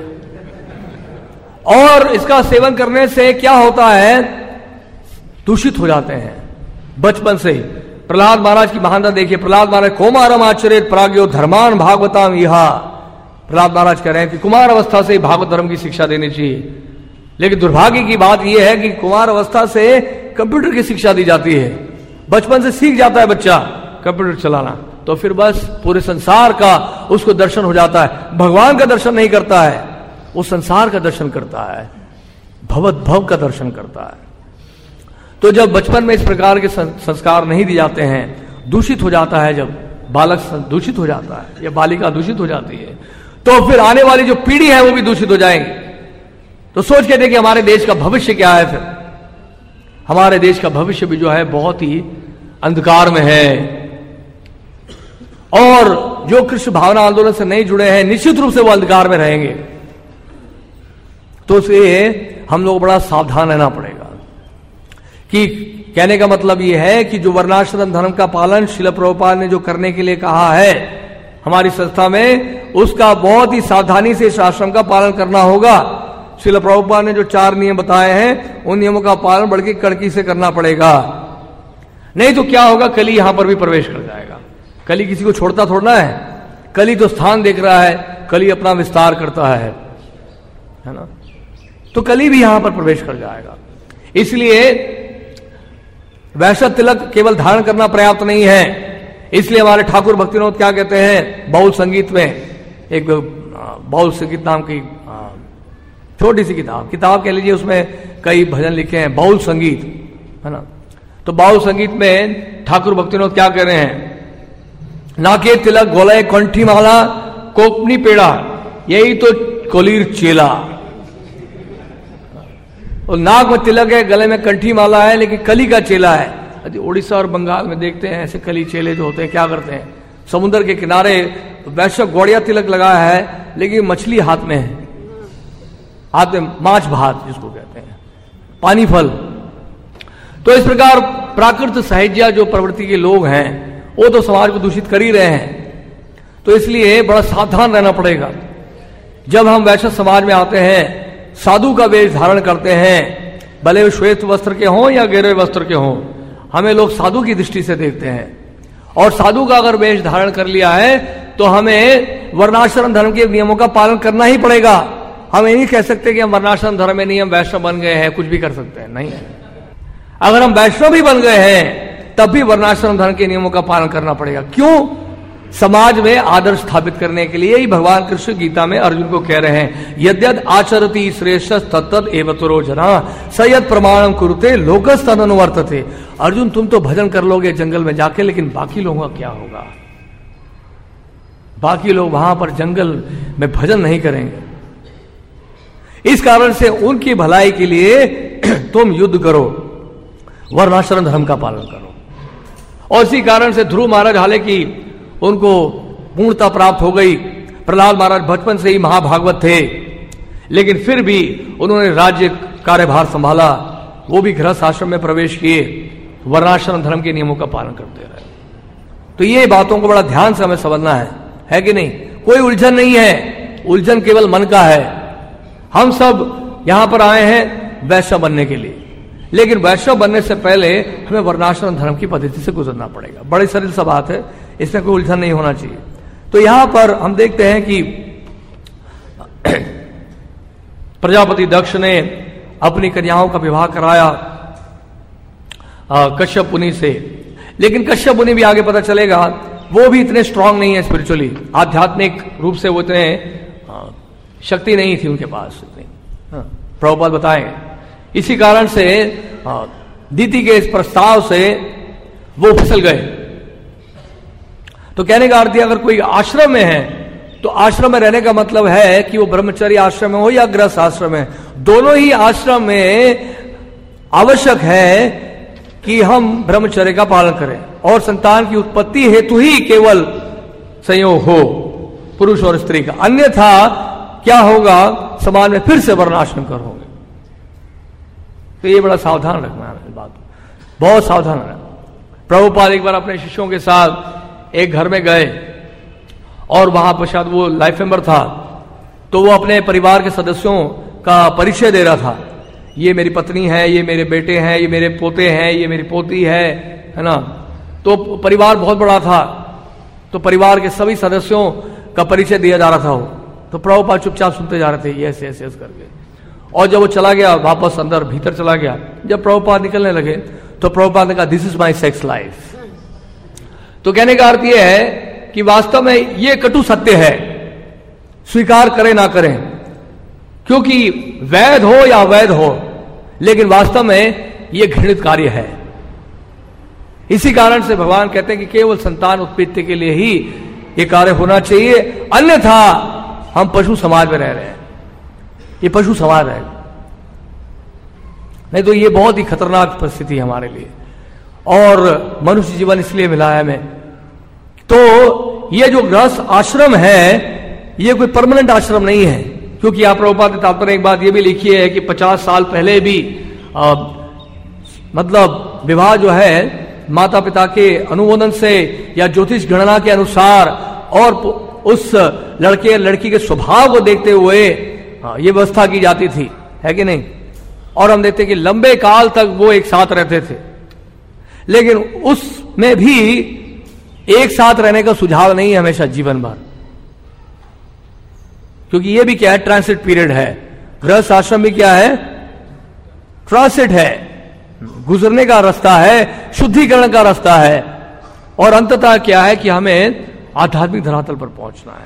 और इसका सेवन करने से क्या होता है, दूषित हो जाते हैं बचपन से ही। प्रहलाद महाराज की महानता देखिए, प्रहलाद महाराज कौमारम आचरित प्राज्ञो धर्मान भागवताम इहा। प्रहलाद महाराज कह रहे हैं कि कुमार अवस्था से भागवत धर्म की शिक्षा देनी चाहिए, लेकिन दुर्भाग्य की बात यह है कि कुमार अवस्था से कंप्यूटर की शिक्षा दी जाती है। बचपन से सीख जाता है बच्चा कंप्यूटर चलाना, तो फिर बस पूरे संसार का उसको दर्शन हो जाता है। भगवान का दर्शन नहीं करता है, वो संसार का दर्शन करता है, भवत भव का दर्शन करता है। तो जब बचपन में इस प्रकार के संस्कार नहीं दिए जाते हैं, दूषित हो जाता है, जब बालक दूषित हो जाता है या बालिका दूषित हो जाती है, तो फिर आने वाली जो पीढ़ी है वो भी दूषित हो जाएंगे। तो सोच के देखिए हमारे देश का भविष्य क्या है। फिर हमारे देश का भविष्य भी जो है बहुत ही अंधकार में है, और जो कृष्ण भावना आंदोलन से नहीं जुड़े हैं निश्चित रूप से वो अंधकार में रहेंगे। तो इसलिए हम लोग बड़ा सावधान रहना पड़ेगा। कि कहने का मतलब यह है कि जो वर्णाश्रम धर्म का पालन श्रील प्रभुपाद ने जो करने के लिए कहा है, हमारी संस्था में, उसका बहुत ही सावधानी से इस आश्रम का पालन करना होगा। श्रील प्रभुपाद ने जो चार नियम बताए हैं, उन नियमों का पालन बल्कि कड़की से करना पड़ेगा। नहीं तो क्या होगा, कली यहां पर भी प्रवेश कर जाएगा। कली किसी को छोड़ता थोड़ना है, कली तो स्थान देख रहा है, कली अपना विस्तार करता है, है ना। तो कली भी यहां पर प्रवेश कर जाएगा। इसलिए वैश्य तिलक केवल धारण करना पर्याप्त नहीं है। इसलिए हमारे ठाकुर भक्तिनोद क्या कहते हैं, बाउल संगीत में, एक बाउल संगीत नाम की छोटी सी किताब किताब कह लीजिए, उसमें कई भजन लिखे हैं, बाउल संगीत, है ना। तो बाउल संगीत में ठाकुर भक्तिनोद क्या कह रहे हैं, नाके तिलक गोलय कंठी माला कोपनी पेड़ा, यही तो कोलीर चेला। और नाक में तिलक है, गले में कंठी माला है, लेकिन कली का चेला है। उड़ीसा और बंगाल में देखते हैं ऐसे कली चेले जो होते हैं, क्या करते हैं, समुद्र के किनारे वैश्य गौड़िया तिलक लगाया है, लेकिन मछली हाथ में है, हाथ में माछ भात जिसको कहते हैं, पानी फल। तो इस प्रकार प्राकृत साहित्य जो प्रवृत्ति के लोग हैं, वो तो समाज को दूषित कर ही रहे हैं। तो इसलिए बड़ा सावधान रहना पड़ेगा। जब हम वैश्य समाज में आते हैं, साधु का वेश धारण करते हैं, भले वो श्वेत वस्त्र के हों या गहरे वस्त्र के हों, हमें लोग साधु की दृष्टि से देखते हैं। और साधु का अगर वेश धारण कर लिया है तो हमें वर्णाश्रम धर्म के नियमों का पालन करना ही पड़ेगा। हम ये नहीं कह सकते कि हम वर्णाश्रम धर्म में नियम वैष्णव बन गए हैं, कुछ भी कर सकते हैं, नहीं। अगर हम वैष्णव भी बन गए हैं तब भी वर्णाश्रम धर्म के नियमों का पालन करना पड़ेगा। क्यों? समाज में आदर्श स्थापित करने के लिए ही भगवान कृष्ण गीता में अर्जुन को कह रहे हैं, यद्यद आचरति श्रेष्ठ तत्तद एवतरो जना सयद प्रमाणम कुरुते लोकस तदनुवर्तते। अर्जुन, तुम तो भजन कर लोगे जंगल में जाके, लेकिन बाकी लोगों का क्या होगा? बाकी लोग वहां पर जंगल में भजन नहीं करेंगे। इस कारण से उनकी भलाई के लिए तुम युद्ध करो, वर्णाश्रम धर्म का पालन करो। और इसी कारण से ध्रुव महाराज, हालांकि उनको पूर्णता प्राप्त हो गई, प्रहलाद महाराज बचपन से ही महाभागवत थे, लेकिन फिर भी उन्होंने राज्य कार्यभार संभाला, वो भी गृहस्थ आश्रम में प्रवेश किए, वर्णाश्रम धर्म के नियमों का पालन करते रहे। तो ये बातों को बड़ा ध्यान से हमें समझना है, है कि नहीं? कोई उलझन नहीं है, उलझन केवल मन का है। हम सब यहां पर आए हैं वैश्य बनने के लिए, लेकिन वैश्य बनने से पहले हमें वर्णाश्रम धर्म की पद्धति से गुजरना पड़ेगा। बड़ी सरल सा बात है, इसमें कोई उलझन नहीं होना चाहिए। तो यहां पर हम देखते हैं कि प्रजापति दक्ष ने अपनी कन्याओं का विवाह कराया कश्यप मुनि से, लेकिन कश्यप मुनि भी आगे पता चलेगा वो भी इतने स्ट्रांग नहीं है स्पिरिचुअली, आध्यात्मिक रूप से वो इतने शक्ति नहीं थी उनके पास इतनी, प्रभुपाद बताएंगे। इसी कारण से दीति के इस प्रस्ताव से वो फिसल गए। तो कहने का अर्थ है, अगर कोई आश्रम में है तो आश्रम में रहने का मतलब है कि वो ब्रह्मचर्य आश्रम में हो या गृहस्थ आश्रम में, दोनों ही आश्रम में आवश्यक है कि हम ब्रह्मचर्य का पालन करें, और संतान की उत्पत्ति हेतु ही केवल संयोग हो पुरुष और स्त्री का, अन्यथा क्या होगा, समाज में फिर से वर्णाश्रम कर होंगे। तो ये बड़ा सावधान रखना है, इस बात बहुत सावधान रहना। प्रभुपाद एक बार अपने शिष्यों के साथ एक घर में गए और वहां पर शायद वो लाइफ मेंबर था, तो वो अपने परिवार के सदस्यों का परिचय दे रहा था, ये मेरी पत्नी है, ये मेरे बेटे हैं, ये मेरे पोते हैं, ये मेरी पोती है, है ना। तो परिवार बहुत बड़ा था, तो परिवार के सभी सदस्यों का परिचय दिया जा रहा था। वो तो प्रभुपाद चुपचाप सुनते जा रहे थे, ये ऐसे ऐसे करके। और जब वो चला गया वापस अंदर भीतर चला गया, जब प्रभुपाद निकलने लगे तो प्रभुपाद ने कहा, this is my sex life. तो कहने का अर्थ यह है कि वास्तव में ये कटु सत्य है, स्वीकार करें ना करें, क्योंकि वैध हो या अवैध हो, लेकिन वास्तव में यह घृणित कार्य है। इसी कारण से भगवान कहते हैं कि केवल संतान उत्पत्ति के लिए ही यह कार्य होना चाहिए, अन्यथा हम पशु समाज में रह रहे हैं, ये पशु समाज है। नहीं तो ये बहुत ही खतरनाक परिस्थिति है हमारे लिए, और मनुष्य जीवन इसलिए मिला है हमें। तो ये जो गृहस्थ आश्रम है, ये कोई परमानेंट आश्रम नहीं है, क्योंकि आप प्रभुपाद ने तात्पर्य एक बात ये भी लिखी है कि पचास साल पहले भी आ, मतलब विवाह जो है माता पिता के अनुमोदन से या ज्योतिष गणना के अनुसार और उस लड़के लड़की के स्वभाव को देखते हुए ये व्यवस्था की जाती थी, है कि नहीं। और हम देखते कि लंबे काल तक वो एक साथ रहते थे, लेकिन उसमें भी एक साथ रहने का सुझाव नहीं है हमेशा जीवन भर, क्योंकि ये भी क्या है, ट्रांसिट पीरियड है। गृहस्थ आश्रम भी क्या है, ट्रांसिट है, गुजरने का रास्ता है, शुद्धिकरण का रास्ता है, और अंततः क्या है कि हमें आध्यात्मिक धरातल पर पहुंचना है।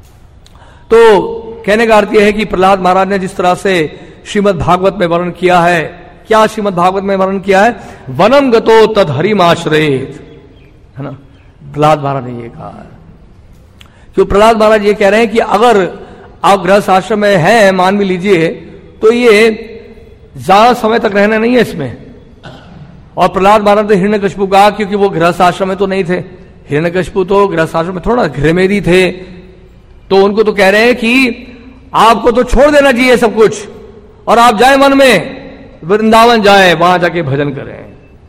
तो कहने का अर्थ यह है कि प्रहलाद महाराज ने जिस तरह से श्रीमद् भागवत में वर्णन किया है, क्या श्रीमद् भागवत में वर्णन किया है, वनम गतो तद हरिमाश्रयेत, है ना, प्रहलाद महाराज ने ये कहा है। क्यों प्रहलाद महाराज ये कह रहे हैं कि अगर आप गृहस्थ आश्रम में हैं, मान भी लीजिए, तो ये ज्यादा समय तक रहना नहीं है इसमें। और प्रहलाद महाराज ने हिरण्यकशिपु कहा, क्योंकि वो गृहस्थ आश्रम में तो नहीं थे, हिरण्यकशिपु तो गृहस्थ आश्रम में थोड़ा घृमेरी थे, तो उनको तो कह रहे हैं कि आपको तो छोड़ देना चाहिए सब कुछ, और आप जाए मन में वृंदावन जाए, वहां जाके भजन करें।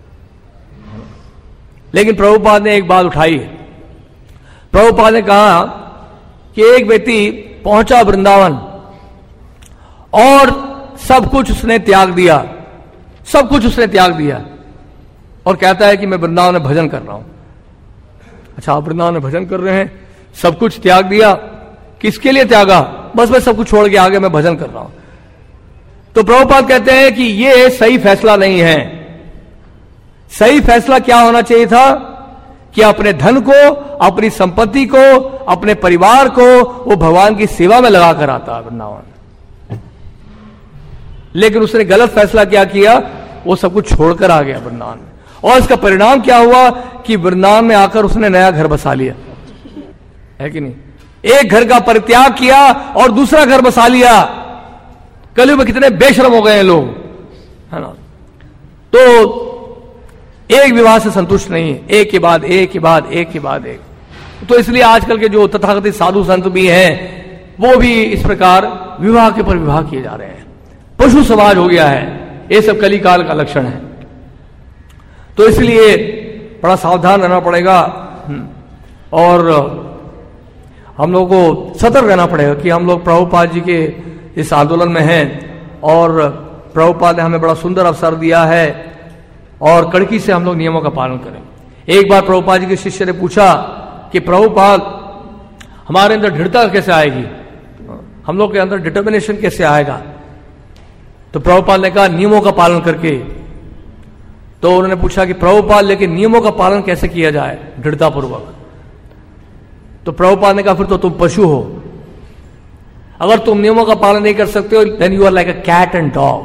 लेकिन प्रभुपाद ने एक बात उठाई। प्रभुपाद ने कहा कि एक व्यक्ति पहुंचा वृंदावन और सब कुछ उसने त्याग दिया, सब कुछ उसने त्याग दिया, और कहता है कि मैं वृंदावन में भजन कर रहा हूं। अच्छा, आप वृंदावन में भजन कर रहे हैं, सब कुछ त्याग दिया, किसके लिए त्यागा? बस मैं सब कुछ छोड़ के आगे मैं भजन कर रहा हूं। तो प्रभुपाद कहते हैं कि यह सही फैसला नहीं है। सही फैसला क्या होना चाहिए था कि अपने धन को, अपनी संपत्ति को, अपने परिवार को वो भगवान की सेवा में लगा कर आता वृंदावन। लेकिन उसने गलत फैसला क्या किया, वो सब कुछ छोड़कर आ गया वृंदावन में, और इसका परिणाम क्या हुआ कि वृंदावन में आकर उसने नया घर बसा लिया, है कि नहीं। एक घर का परित्याग किया और दूसरा घर बसा लिया। कलयुग में कितने बेशरम हो गए हैं लोग, है ना। तो एक विवाह से संतुष्ट नहीं है, एक के बाद एक के बाद एक के बाद एक। तो इसलिए आजकल के जो तथाकथित साधु संत भी हैं, वो भी इस प्रकार विवाह के पर विवाह किए जा रहे हैं। पशु समाज हो गया है, ये सब कली काल का लक्षण है। तो इसलिए बड़ा सावधान रहना पड़ेगा, और हम लोग को सतर्क रहना पड़ेगा कि हम लोग प्रभुपाद जी के इस आंदोलन में हैं, और प्रभुपाद ने हमें बड़ा सुंदर अवसर दिया है, और कड़की से हम लोग नियमों का पालन करें। एक बार प्रभुपाद जी के शिष्य ने पूछा कि प्रभुपाद, हमारे अंदर दृढ़ता कैसे आएगी, हम लोग के अंदर डिटर्मिनेशन कैसे आएगा? तो प्रभुपाद ने कहा, नियमों का पालन करके। तो उन्होंने पूछा कि प्रभुपाद, लेकिन नियमों का पालन कैसे किया जाए दृढ़ता पूर्वक? तो प्रभुपाद ने कहा, फिर तो तुम पशु हो। अगर तुम नियमों का पालन नहीं कर सकते हो, then you are like a cat and dog.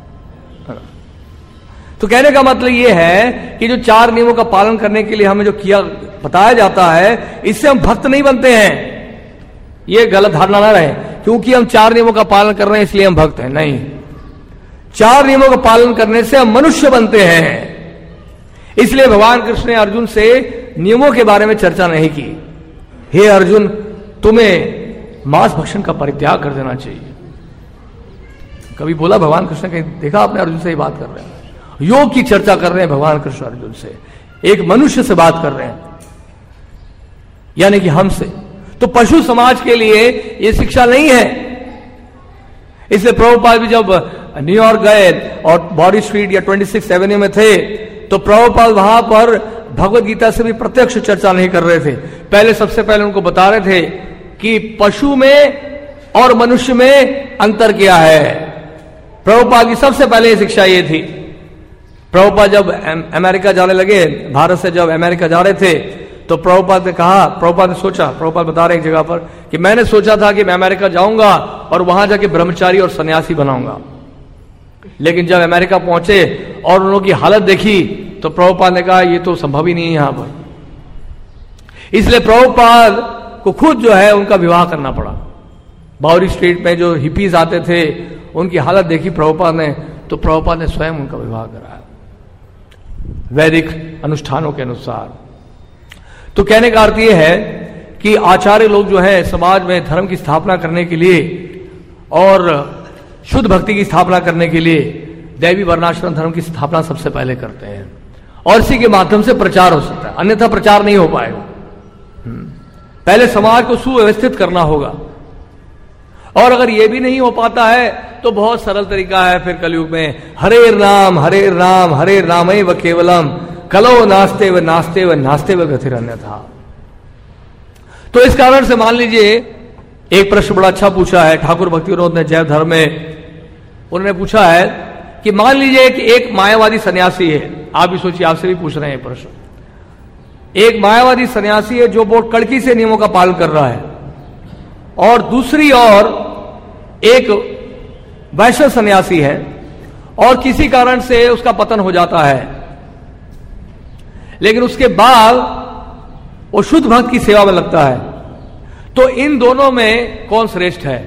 तो कहने का मतलब यह है कि जो चार नियमों का पालन करने के लिए हमें जो किया बताया जाता है, इससे हम भक्त नहीं बनते हैं। यह गलत धारणा ना रहे, क्योंकि हम चार नियमों का पालन कर रहे हैं इसलिए हम भक्त हैं, नहीं। चार नियमों का पालन करने से हम मनुष्य बनते हैं। इसलिए भगवान कृष्ण ने अर्जुन से नियमों के बारे में चर्चा नहीं की। हे अर्जुन, तुम्हें मांस भक्षण का परित्याग कर देना चाहिए। कभी बोला भगवान कृष्ण, कहीं देखा आपने अर्जुन से ही बात कर रहे हैं? योग की चर्चा कर रहे हैं भगवान कृष्ण अर्जुन से, एक मनुष्य से बात कर रहे हैं, यानी कि हमसे। तो पशु समाज के लिए यह शिक्षा नहीं है। इसलिए प्रभुपाद भी जब न्यूयॉर्क गए और बॉडी स्ट्रीट या ट्वेंटी सिक्स एवेन्यू में थे, तो प्रभुपाद वहां पर भगवत गीता से भी प्रत्यक्ष चर्चा नहीं कर रहे थे। पहले सबसे पहले उनको बता रहे थे कि पशु में और मनुष्य में अंतर क्या है। प्रभुपाद की सबसे पहले ये शिक्षा ये थी। प्रभुपाद जब अमेरिका जाने लगे, भारत से जब अमेरिका जा रहे थे, तो प्रभुपाद ने कहा, प्रभुपाद ने सोचा, प्रभुपाद बता रहे एक जगह पर कि मैंने सोचा था कि मैं अमेरिका जाऊंगा और वहां जाके ब्रह्मचारी और सन्यासी बनाऊंगा, लेकिन जब अमेरिका पहुंचे और उन लोगों की हालत देखी, तो प्रभुपाद ने कहा ये तो संभव ही नहीं है यहां पर। इसलिए प्रभुपाद को खुद जो है उनका विवाह करना पड़ा। बावरी स्ट्रीट में जो हिपीज आते थे, उनकी हालत देखी प्रभुपाद ने, तो प्रभुपाद ने स्वयं उनका विवाह कराया वैदिक अनुष्ठानों के अनुसार। तो कहने का अर्थ यह है कि आचार्य लोग जो है समाज में धर्म की स्थापना करने के लिए और शुद्ध भक्ति की स्थापना करने के लिए दैवी वर्णाश्रम धर्म की स्थापना सबसे पहले करते हैं, और इसी के माध्यम से प्रचार हो सकता है, अन्यथा प्रचार नहीं हो पाएगा। पहले समाज को सुव्यवस्थित करना होगा, और अगर यह भी नहीं हो पाता है तो बहुत सरल तरीका है फिर कलयुग में, हरे नाम हरे नाम हरे नामैव केवलम कलो नास्ते व नास्ते व नास्ते व गतिरन्य अन्यथा। तो इस कारण से मान लीजिए, एक प्रश्न बड़ा अच्छा पूछा है ठाकुर भक्ति विनोद ने जैव धर्म में। उन्होंने पूछा है कि मान लीजिए कि एक मायावादी सन्यासी है, आप भी सोचिए, आपसे भी पूछ रहे हैं प्रश्न, एक मायावादी सन्यासी है जो बहुत कड़की से नियमों का पालन कर रहा है, और दूसरी ओर एक वैश्य सन्यासी है और किसी कारण से उसका पतन हो जाता है, लेकिन उसके बाद वो शुद्ध भक्त की सेवा में लगता है। तो इन दोनों में कौन श्रेष्ठ है?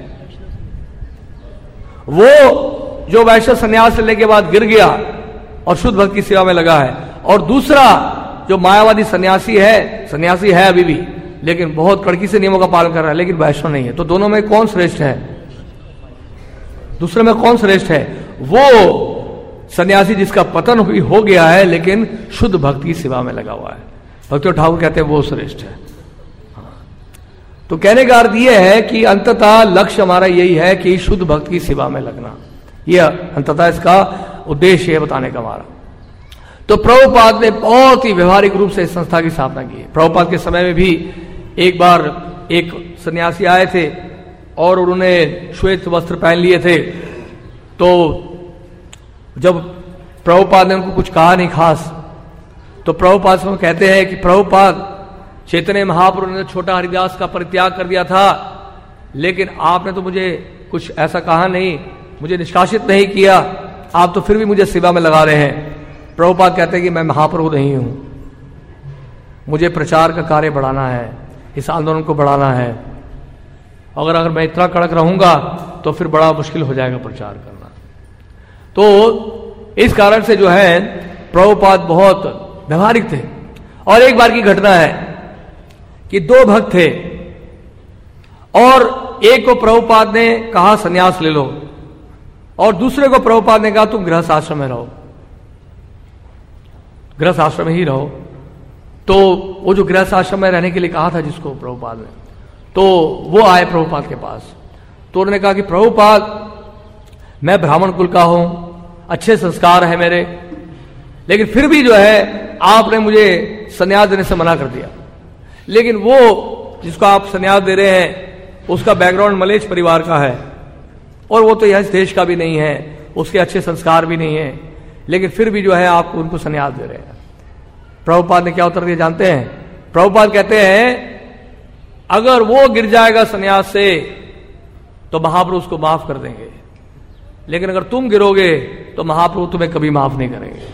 वो जो वैश्य सन्यास लेने के बाद गिर गया और शुद्ध भक्त की सेवा में लगा है, और दूसरा जो मायावादी सन्यासी है, सन्यासी है अभी भी लेकिन बहुत कड़की से नियमों का पालन कर रहा है, लेकिन वैष्णव नहीं है। तो दोनों में कौन श्रेष्ठ है? दूसरे में कौन श्रेष्ठ है? वो सन्यासी जिसका पतन भी हो गया है लेकिन शुद्ध भक्ति की सेवा में लगा हुआ है। भक्ति ठाकुर कहते हैं वो श्रेष्ठ है। तो कहने का अर्थ यह है कि अंततः लक्ष्य हमारा यही है कि शुद्ध भक्त की सेवा में लगना, यह अंततः इसका उद्देश्य है बताने का हमारा। तो प्रभुपाद ने बहुत ही व्यवहारिक रूप से इस संस्था की स्थापना की है। प्रभुपाद के समय में भी एक बार एक सन्यासी आए थे और उन्होंने श्वेत वस्त्र पहन लिए थे, तो जब प्रभुपाद ने उनको कुछ कहा नहीं खास, तो प्रभुपाद से कहते हैं कि प्रभुपाद, चैतन्य महाप्रभु ने छोटा हरिदास का परित्याग कर दिया था, लेकिन आपने तो मुझे कुछ ऐसा कहा नहीं, मुझे निष्कासित नहीं किया, आप तो फिर भी मुझे सेवा में लगा रहे हैं। प्रभुपाद कहते हैं कि मैं महाप्रभु नहीं हूं, मुझे प्रचार का कार्य बढ़ाना है, इस आंदोलन को बढ़ाना है, अगर अगर मैं इतना कड़क रहूंगा तो फिर बड़ा मुश्किल हो जाएगा प्रचार करना। तो इस कारण से जो है प्रभुपाद बहुत व्यवहारिक थे। और एक बार की घटना है कि दो भक्त थे और एक को प्रभुपाद ने कहा सन्यास ले लो, और दूसरे को प्रभुपाद ने कहा तुम गृहस्थ आश्रम में रहो, गृहस्थ आश्रम में ही रहो। तो वो जो गृहस्थ आश्रम में रहने के लिए कहा था जिसको प्रभुपाद ने, तो वो आए प्रभुपाद के पास। तो उन्होंने कहा कि प्रभुपाद, मैं ब्राह्मण कुल का हूं, अच्छे संस्कार है मेरे, लेकिन फिर भी जो है आपने मुझे संन्यास देने से मना कर दिया। लेकिन वो जिसको आप संन्यास दे रहे हैं उसका बैकग्राउंड मलेच्छ परिवार का है, और वो तो यह देश का भी नहीं है, उसके अच्छे संस्कार भी नहीं है, लेकिन फिर भी जो है आप उनको संन्यास दे रहे हैं। प्रभुपाद ने क्या उत्तर दिया जानते हैं? प्रभुपाद कहते हैं अगर वो गिर जाएगा संन्यास से तो महाप्रभु उसको माफ कर देंगे, लेकिन अगर तुम गिरोगे तो महाप्रभु तुम्हें कभी माफ नहीं करेंगे।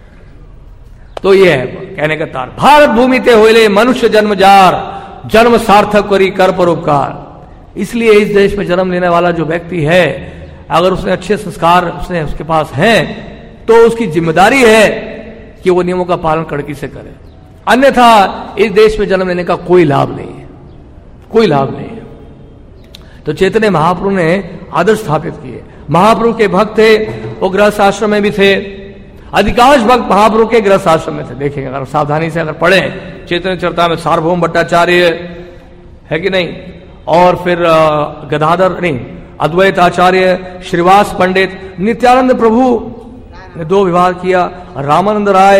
तो ये है कहने का तार, भारत भूमि ते होले मनुष्य जन्म जार, जन्म सार्थक करी कर परोपकार। इसलिए इस देश में जन्म लेने वाला जो व्यक्ति है, अगर उसने अच्छे संस्कार उसने उसके पास हैं, तो उसकी जिम्मेदारी है कि वो नियमों का पालन कड़की से करे, अन्यथा इस देश में जन्म लेने का कोई लाभ नहीं है, कोई लाभ नहीं है। तो चैतन्य महाप्रभु ने आदर्श स्थापित किए। महाप्रभु के भक्त थे, वो गृहस्थ आश्रम में भी थे, अधिकांश भक्त महाप्रभु के गृहस्थ आश्रम में थे। देखिए अगर सावधानी से अगर पढ़े चैतन्य चरिता में, सार्वभौम भट्टाचार्य है कि नहीं, और फिर गदाधर नहीं अद्वैत आचार्य, श्रीवास पंडित, नित्यानंद प्रभु ने दो विवाह किया, रामानंद राय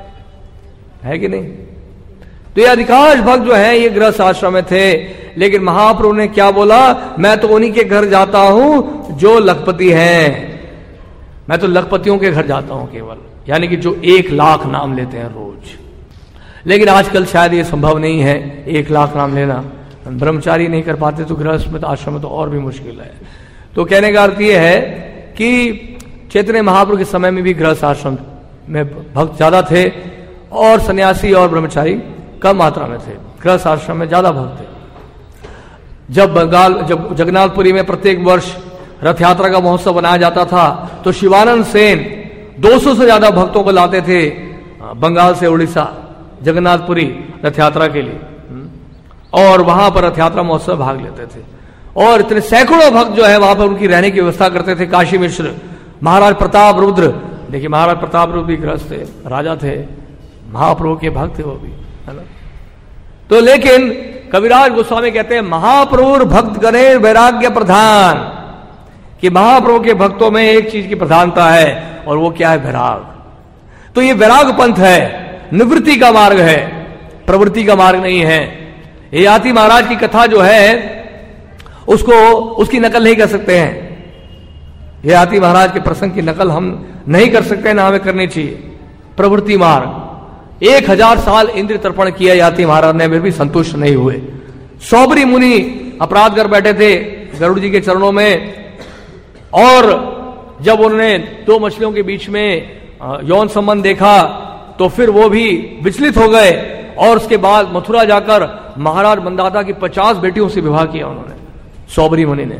है कि नहीं। तो ये अधिकांश भक्त जो है ये गृहस्थ आश्रम में थे, लेकिन महाप्रभु ने क्या बोला, मैं तो उन्हीं के घर जाता हूं जो लखपति हैं, मैं तो लखपतियों के घर जाता हूं केवल, यानी कि जो एक लाख नाम लेते हैं रोज। लेकिन आजकल शायद ये संभव नहीं है एक लाख नाम लेना, ब्रह्मचारी नहीं कर पाते, तो गृहस्थ में तो आश्रम में तो और भी मुश्किल है। तो कहने का अर्थ यह है कि चैतन्य महाप्रभु के समय में भी गृहस्थ आश्रम में भक्त ज्यादा थे और सन्यासी और ब्रह्मचारी कम मात्रा में थे, गृहस्थ आश्रम में ज्यादा भक्त थे। जब बंगाल जब जगन्नाथपुरी में प्रत्येक वर्ष रथ यात्रा का महोत्सव बनाया जाता था, तो शिवानंद सेन दो सौ से ज्यादा भक्तों को लाते थे बंगाल से उड़ीसा जगन्नाथपुरी रथ यात्रा के लिए, और वहां पर रथ यात्रा महोत्सव भाग लेते थे। और इतने सैकड़ों भक्त जो है वहां पर उनकी रहने की व्यवस्था करते थे। काशी मिश्र, महाराज प्रताप रुद्र, देखिए महाराज प्रताप रुद्र भी गृहस्थ थे, राजा थे, महाप्रभु के भक्त थे वो भी, है ना। तो लेकिन कविराज गोस्वामी कहते हैं महाप्रभुर भक्त गणे वैराग्य प्रधान, कि महाप्रभु के भक्तों में एक चीज की प्रधानता है और वो क्या है? वैराग। तो ये वैराग पंथ है, निवृत्ति का मार्ग है, प्रवृत्ति का मार्ग नहीं है। ययाति महाराज की कथा जो है उसको उसकी नकल नहीं कर सकते हैं। ययाति महाराज के प्रसंग की नकल हम नहीं कर सकते, ना हमें करनी चाहिए। प्रवृत्ति मार्ग, एक हजार साल इंद्र तर्पण किया ययाति महाराज ने, फिर भी संतुष्ट नहीं हुए। सौबरी मुनि अपराध कर बैठे थे गरुड़ जी के चरणों में, और जब उन्होंने दो मछलियों के बीच में यौन संबंध देखा तो फिर वो भी विचलित हो गए, और उसके बाद मथुरा जाकर महाराज मंदाता की पचास बेटियों से विवाह किया उन्होंने, सौबरी मुनि ने।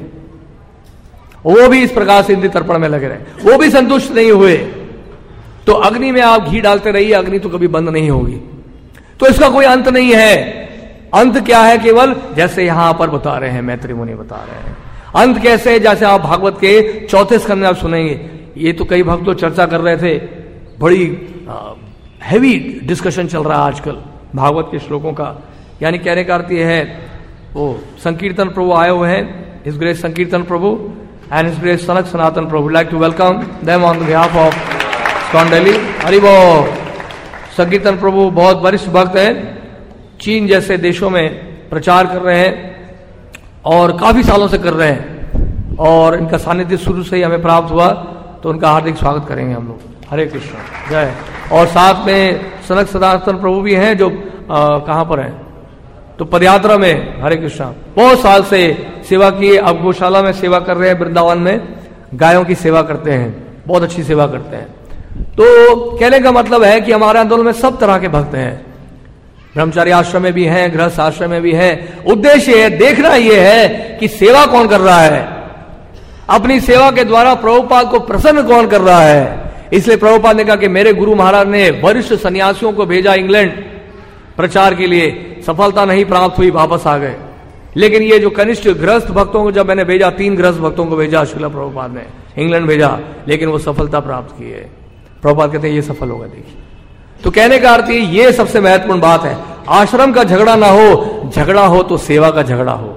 वो भी इस प्रकार से इंद्र तर्पण में लगे रहे, वो भी संतुष्ट नहीं हुए। तो अग्नि में आप घी डालते रहिए, अग्नि तो कभी बंद नहीं होगी, तो इसका कोई अंत नहीं है। अंत क्या है? केवल जैसे यहां पर बता रहे हैं, मैत्री मुनि बता रहे हैं। अंत कैसे है? जैसे आप भागवत के चौथे स्कंद में आप सुनेंगे। ये तो कई भक्त लोग चर्चा कर रहे थे, बड़ी हैवी डिस्कशन चल रहा है आजकल भागवत के श्लोकों का। यानी कहने का अर्थ यह है, वो संकीर्तन प्रभु आए हुए हैं, हिज ग्रेस संकीर्तन प्रभु and his grace Sanak Sanatan Prabhu, like to welcome them on behalf of ISKCON Delhi. हरि बोल। संकीर्तन प्रभु बहुत वरिष्ठ भक्त हैं, चीन जैसे देशों में प्रचार कर रहे हैं और काफी सालों से कर रहे हैं, और इनका सानिध्य शुरू से ही हमें प्राप्त हुआ, तो उनका हार्दिक स्वागत करेंगे हम लोग। हरे कृष्ण, जय। और साथ में सनक सनातन प्रभु भी हैं, जो कहां पर हैं? तो पदयात्रा में। हरे कृष्ण, बहुत साल से सेवा की, अब गौशाला में सेवा कर रहे हैं, वृंदावन में गायों की सेवा करते हैं, बहुत अच्छी सेवा करते हैं। तो कहने का मतलब है कि हमारे आंदोलन में सब तरह के भक्त हैं, ब्रह्मचारी आश्रम में भी हैं, गृहस्थ आश्रम में भी हैं। उद्देश्य है, देखना यह है कि सेवा कौन कर रहा है, अपनी सेवा के द्वारा प्रभुपाद को प्रसन्न कौन कर रहा है। इसलिए प्रभुपाद ने कहा कि मेरे गुरु महाराज ने वरिष्ठ सन्यासियों को भेजा इंग्लैंड प्रचार के लिए, सफलता नहीं प्राप्त हुई, वापस आ गए। लेकिन ये जो कनिष्ठ गृहस्थ भक्तों को जब मैंने भेजा, तीन गृहस्थ भक्तों को भेजा श्रील प्रभुपाद ने, इंग्लैंड भेजा, लेकिन वो सफलता प्राप्त की है। प्रभुपाद कहते हैं ये सफल होगा, देखिए। तो कहने का अर्थ ये सबसे महत्वपूर्ण बात है, आश्रम का झगड़ा ना हो, झगड़ा हो तो सेवा का झगड़ा हो,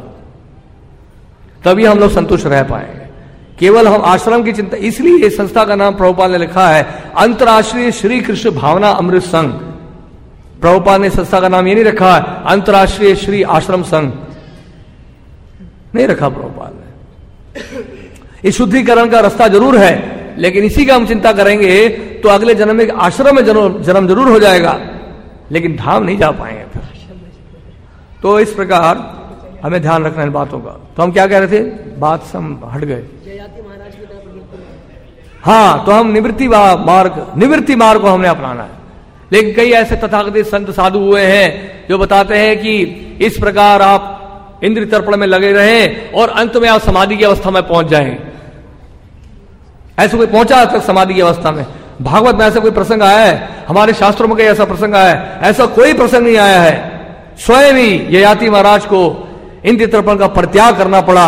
तभी हम लोग संतुष्ट रह पाएंगे। केवल हम आश्रम की चिंता, इसलिए इस संस्था का नाम प्रभुपाद ने लिखा है अंतर्राष्ट्रीय श्री कृष्ण भावना अमृत संघ। प्रभुपाद ने संस्था का नाम ये नहीं रखा है अंतर्राष्ट्रीय श्री आश्रम संघ, नहीं रखा प्रभुपाद ने। इस शुद्धिकरण का रास्ता जरूर है, लेकिन इसी का हम चिंता करेंगे तो अगले जन्म में आश्रम में जन्म जरूर हो जाएगा, लेकिन धाम नहीं जा पाएंगे फिर। तो इस प्रकार हमें ध्यान रखना इन बातों का। तो हम क्या कह रहे थे, बात से हम हट गए। हाँ, तो हम निवृत्ति मार्ग निवृत्ति मार्ग को हमने अपनाना है। लेकिन कई ऐसे तथाकथित संत साधु हुए हैं जो बताते हैं कि इस प्रकार आप इंद्रिय तर्पण में लगे रहें और अंत में आप समाधि की अवस्था में पहुंच जाएंगे। ऐसे कोई पहुंचा तक समाधि की अवस्था में? भागवत में ऐसा कोई प्रसंग आया है? हमारे शास्त्रों में कोई ऐसा प्रसंग आया है? ऐसा कोई प्रसंग नहीं आया है। स्वयं ही ययाति महाराज को इंद्रिय तर्पण का परित्याग करना पड़ा,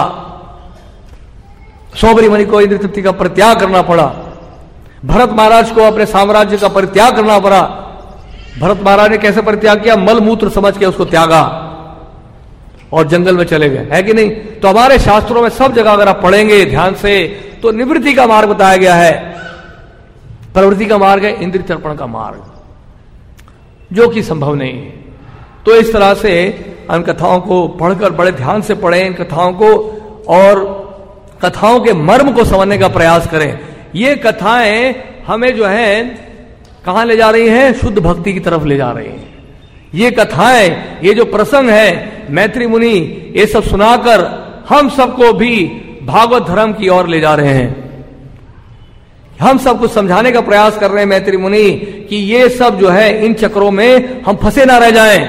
सौबरी मुनि को इंद्रिय तृप्ति का परित्याग करना पड़ा, भरत महाराज को अपने साम्राज्य का परित्याग करना पड़ा। भरत महाराज ने कैसे परित्याग किया? मल मूत्र समझ के उसको त्यागा और जंगल में चले गए, है कि नहीं? तो हमारे शास्त्रों में सब जगह अगर आप पढ़ेंगे ध्यान से तो निवृत्ति का मार्ग बताया गया है, प्रवृत्ति का मार्ग है इंद्रिय तर्पण का मार्ग, जो कि संभव नहीं है। तो इस तरह से इन कथाओं को पढ़कर बड़े ध्यान से पढ़ें इन कथाओं को, और कथाओं के मर्म को समझने का प्रयास करें। ये कथाएं हमें जो है कहां ले जा रही हैं? शुद्ध भक्ति की तरफ ले जा रही हैं। ये कथाएं, ये जो प्रसंग है, मैत्री मुनि ये सब सुनाकर हम सबको भी भागवत धर्म की ओर ले जा रहे हैं। हम सबको समझाने का प्रयास कर रहे हैं मैत्री मुनि कि ये सब जो है इन चक्रों में हम फंसे ना रह जाएं,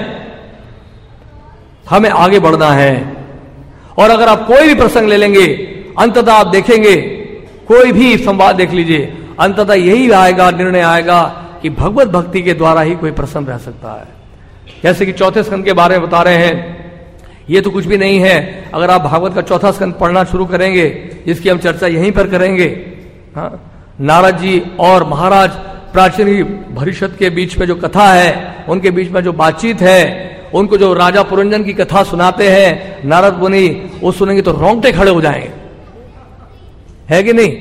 हमें आगे बढ़ना है। और अगर आप कोई भी प्रसंग ले लेंगे, अंततः आप देखेंगे, कोई भी संवाद देख लीजिए, अंततः यही आएगा, निर्णय आएगा कि भगवत भक्ति के द्वारा ही कोई प्रसन्न रह सकता है। जैसे कि चौथे स्कंद के बारे में बता रहे हैं, ये तो कुछ भी नहीं है। अगर आप भागवत का चौथा स्कंद पढ़ना शुरू करेंगे, जिसकी हम चर्चा यहीं पर करेंगे, हाँ, नारद जी और महाराज प्राचीन भविष्य के बीच में जो कथा है, उनके बीच में जो बातचीत है, उनको जो राजा पुरंजन की कथा सुनाते हैं नारद मुनि, वो सुनेंगे तो रोंगटे खड़े हो जाएंगे, है कि नहीं?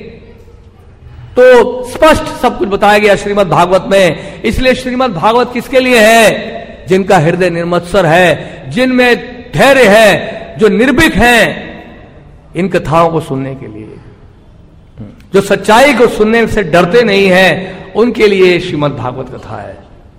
तो स्पष्ट सब कुछ बताया गया श्रीमद् भागवत में। इसलिए श्रीमद् भागवत किसके लिए है? जिनका हृदय निर्मत्सर है, जिनमें धैर्य है, जो निर्भीक हैं इन कथाओं को सुनने के लिए, जो सच्चाई को सुनने से डरते नहीं हैं, उनके लिए श्रीमद् भागवत कथा है।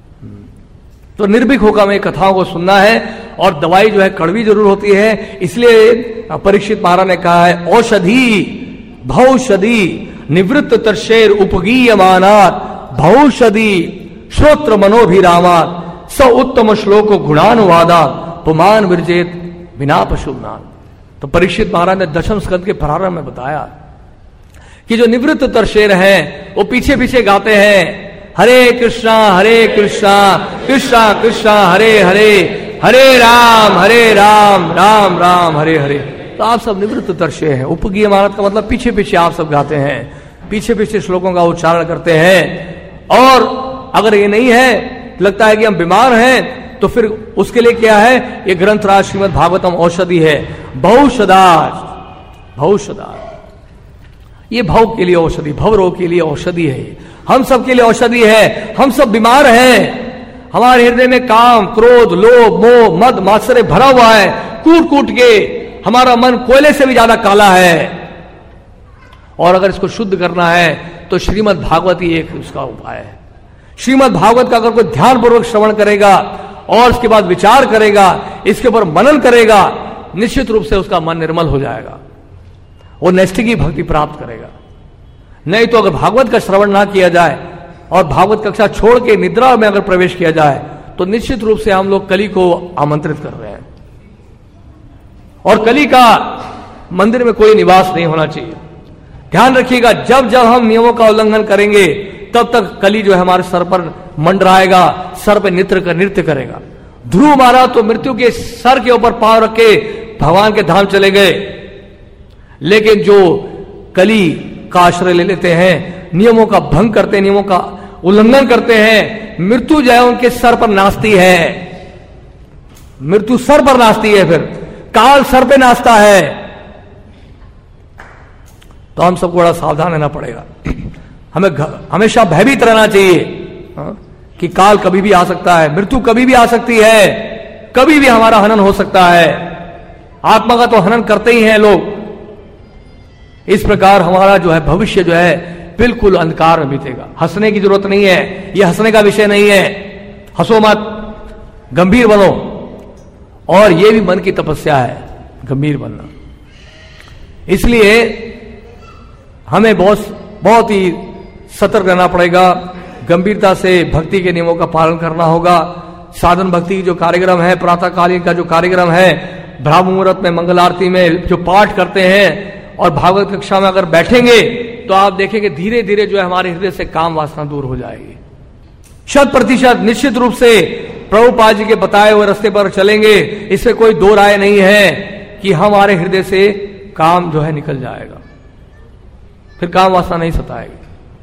तो निर्भीक होकर हमें कथाओं को सुनना है। और दवाई जो है कड़वी जरूर होती है, इसलिए परीक्षित महाराज ने कहा है औषधि भौषधि निवृत्त तर्षेर उपगीयमानात् भौषधि श्रोत्र मनोभिरामात् स उत्तम श्लोक गुणानुवादात् पुमान विरजेत बिना पशुनान। तो परीक्षित महाराज ने दशम स्कंद के प्रारंभ में बताया कि जो निवृत्त तर्षेर हैं वो पीछे पीछे गाते हैं हरे कृष्णा हरे कृष्णा कृष्णा कृष्णा हरे हरे हरे राम हरे राम राम राम हरे हरे। तो आप सब निवृत्त तर्षे हैं। उपगीय मानत का मतलब पीछे पीछे आप सब गाते हैं, पीछे पीछे श्लोकों का उच्चारण करते हैं। और अगर ये नहीं है, लगता है कि हम बीमार हैं, तो फिर उसके लिए क्या है? ये ग्रंथराज श्रीमद् भागवतम औषधि है। भौषधाज भौषधाज ये भव के लिए औषधि, भव रोग के लिए औषधि है, हम सब के लिए औषधि है। हम सब बीमार हैं, हमारे हृदय में काम क्रोध लोभ मोह मद मात्सर्य भरा हुआ है, कूट कूट के हमारा मन कोयले से भी ज्यादा काला है। और अगर इसको शुद्ध करना है तो श्रीमद् भागवत ही एक उसका उपाय है। श्रीमद् भागवत का अगर कोई ध्यान पूर्वक श्रवण करेगा और उसके बाद विचार करेगा, इसके ऊपर मनन करेगा, निश्चित रूप से उसका मन निर्मल हो जाएगा, वो नैष्ठिकी भक्ति प्राप्त करेगा। नहीं तो अगर भागवत का श्रवण ना किया जाए और भागवत कक्षा छोड़ के निद्रा में अगर प्रवेश किया जाए तो निश्चित रूप से हम लोग कली को आमंत्रित कर रहे हैं। और कली का मंदिर में कोई निवास नहीं होना चाहिए। ध्यान रखिएगा, जब जब हम नियमों का उल्लंघन करेंगे तब तक कली जो है हमारे सर पर मंडराएगा, सर पे नृत्य कर नृत्य करेगा। ध्रुव मारा तो मृत्यु के सर के ऊपर पांव रख के भगवान के धाम चले गए। लेकिन जो कली का आश्रय ले लेते हैं, नियमों का भंग करते हैं, नियमों का उल्लंघन करते हैं, मृत्यु जो है उनके सर पर नाचती है। मृत्यु सर पर नाचती है, फिर काल सर पे नाचता है। तो हम सबको बड़ा सावधान रहना पड़ेगा। हमें हमेशा भयभीत रहना चाहिए हा? कि काल कभी भी आ सकता है, मृत्यु कभी भी आ सकती है, कभी भी हमारा हनन हो सकता है। आत्मा का तो हनन करते ही हैं लोग। इस प्रकार हमारा जो है भविष्य जो है बिल्कुल अंधकार में बीतेगा। हंसने की जरूरत नहीं है, यह हंसने का विषय नहीं है। हंसो मत, गंभीर बनो। और यह भी मन की तपस्या है, गंभीर बनना। इसलिए हमें बहुत बहुत ही सतर्क रहना पड़ेगा, गंभीरता से भक्ति के नियमों का पालन करना होगा। साधन भक्ति की जो कार्यक्रम है, प्रातःकालीन का जो कार्यक्रम है, ब्राह्म मुहूर्त में मंगल आरती में जो पाठ करते हैं और भागवत कक्षा में अगर बैठेंगे तो आप देखेंगे धीरे धीरे जो है हमारे हृदय से काम वासना दूर हो जाएगी। शत प्रतिशत निश्चित रूप से प्रभुपाद जी के बताए हुए रास्ते पर चलेंगे, इससे कोई दो राय नहीं है कि हमारे हृदय से काम जो है निकल जाएगा, फिर काम वासना नहीं सताएगी।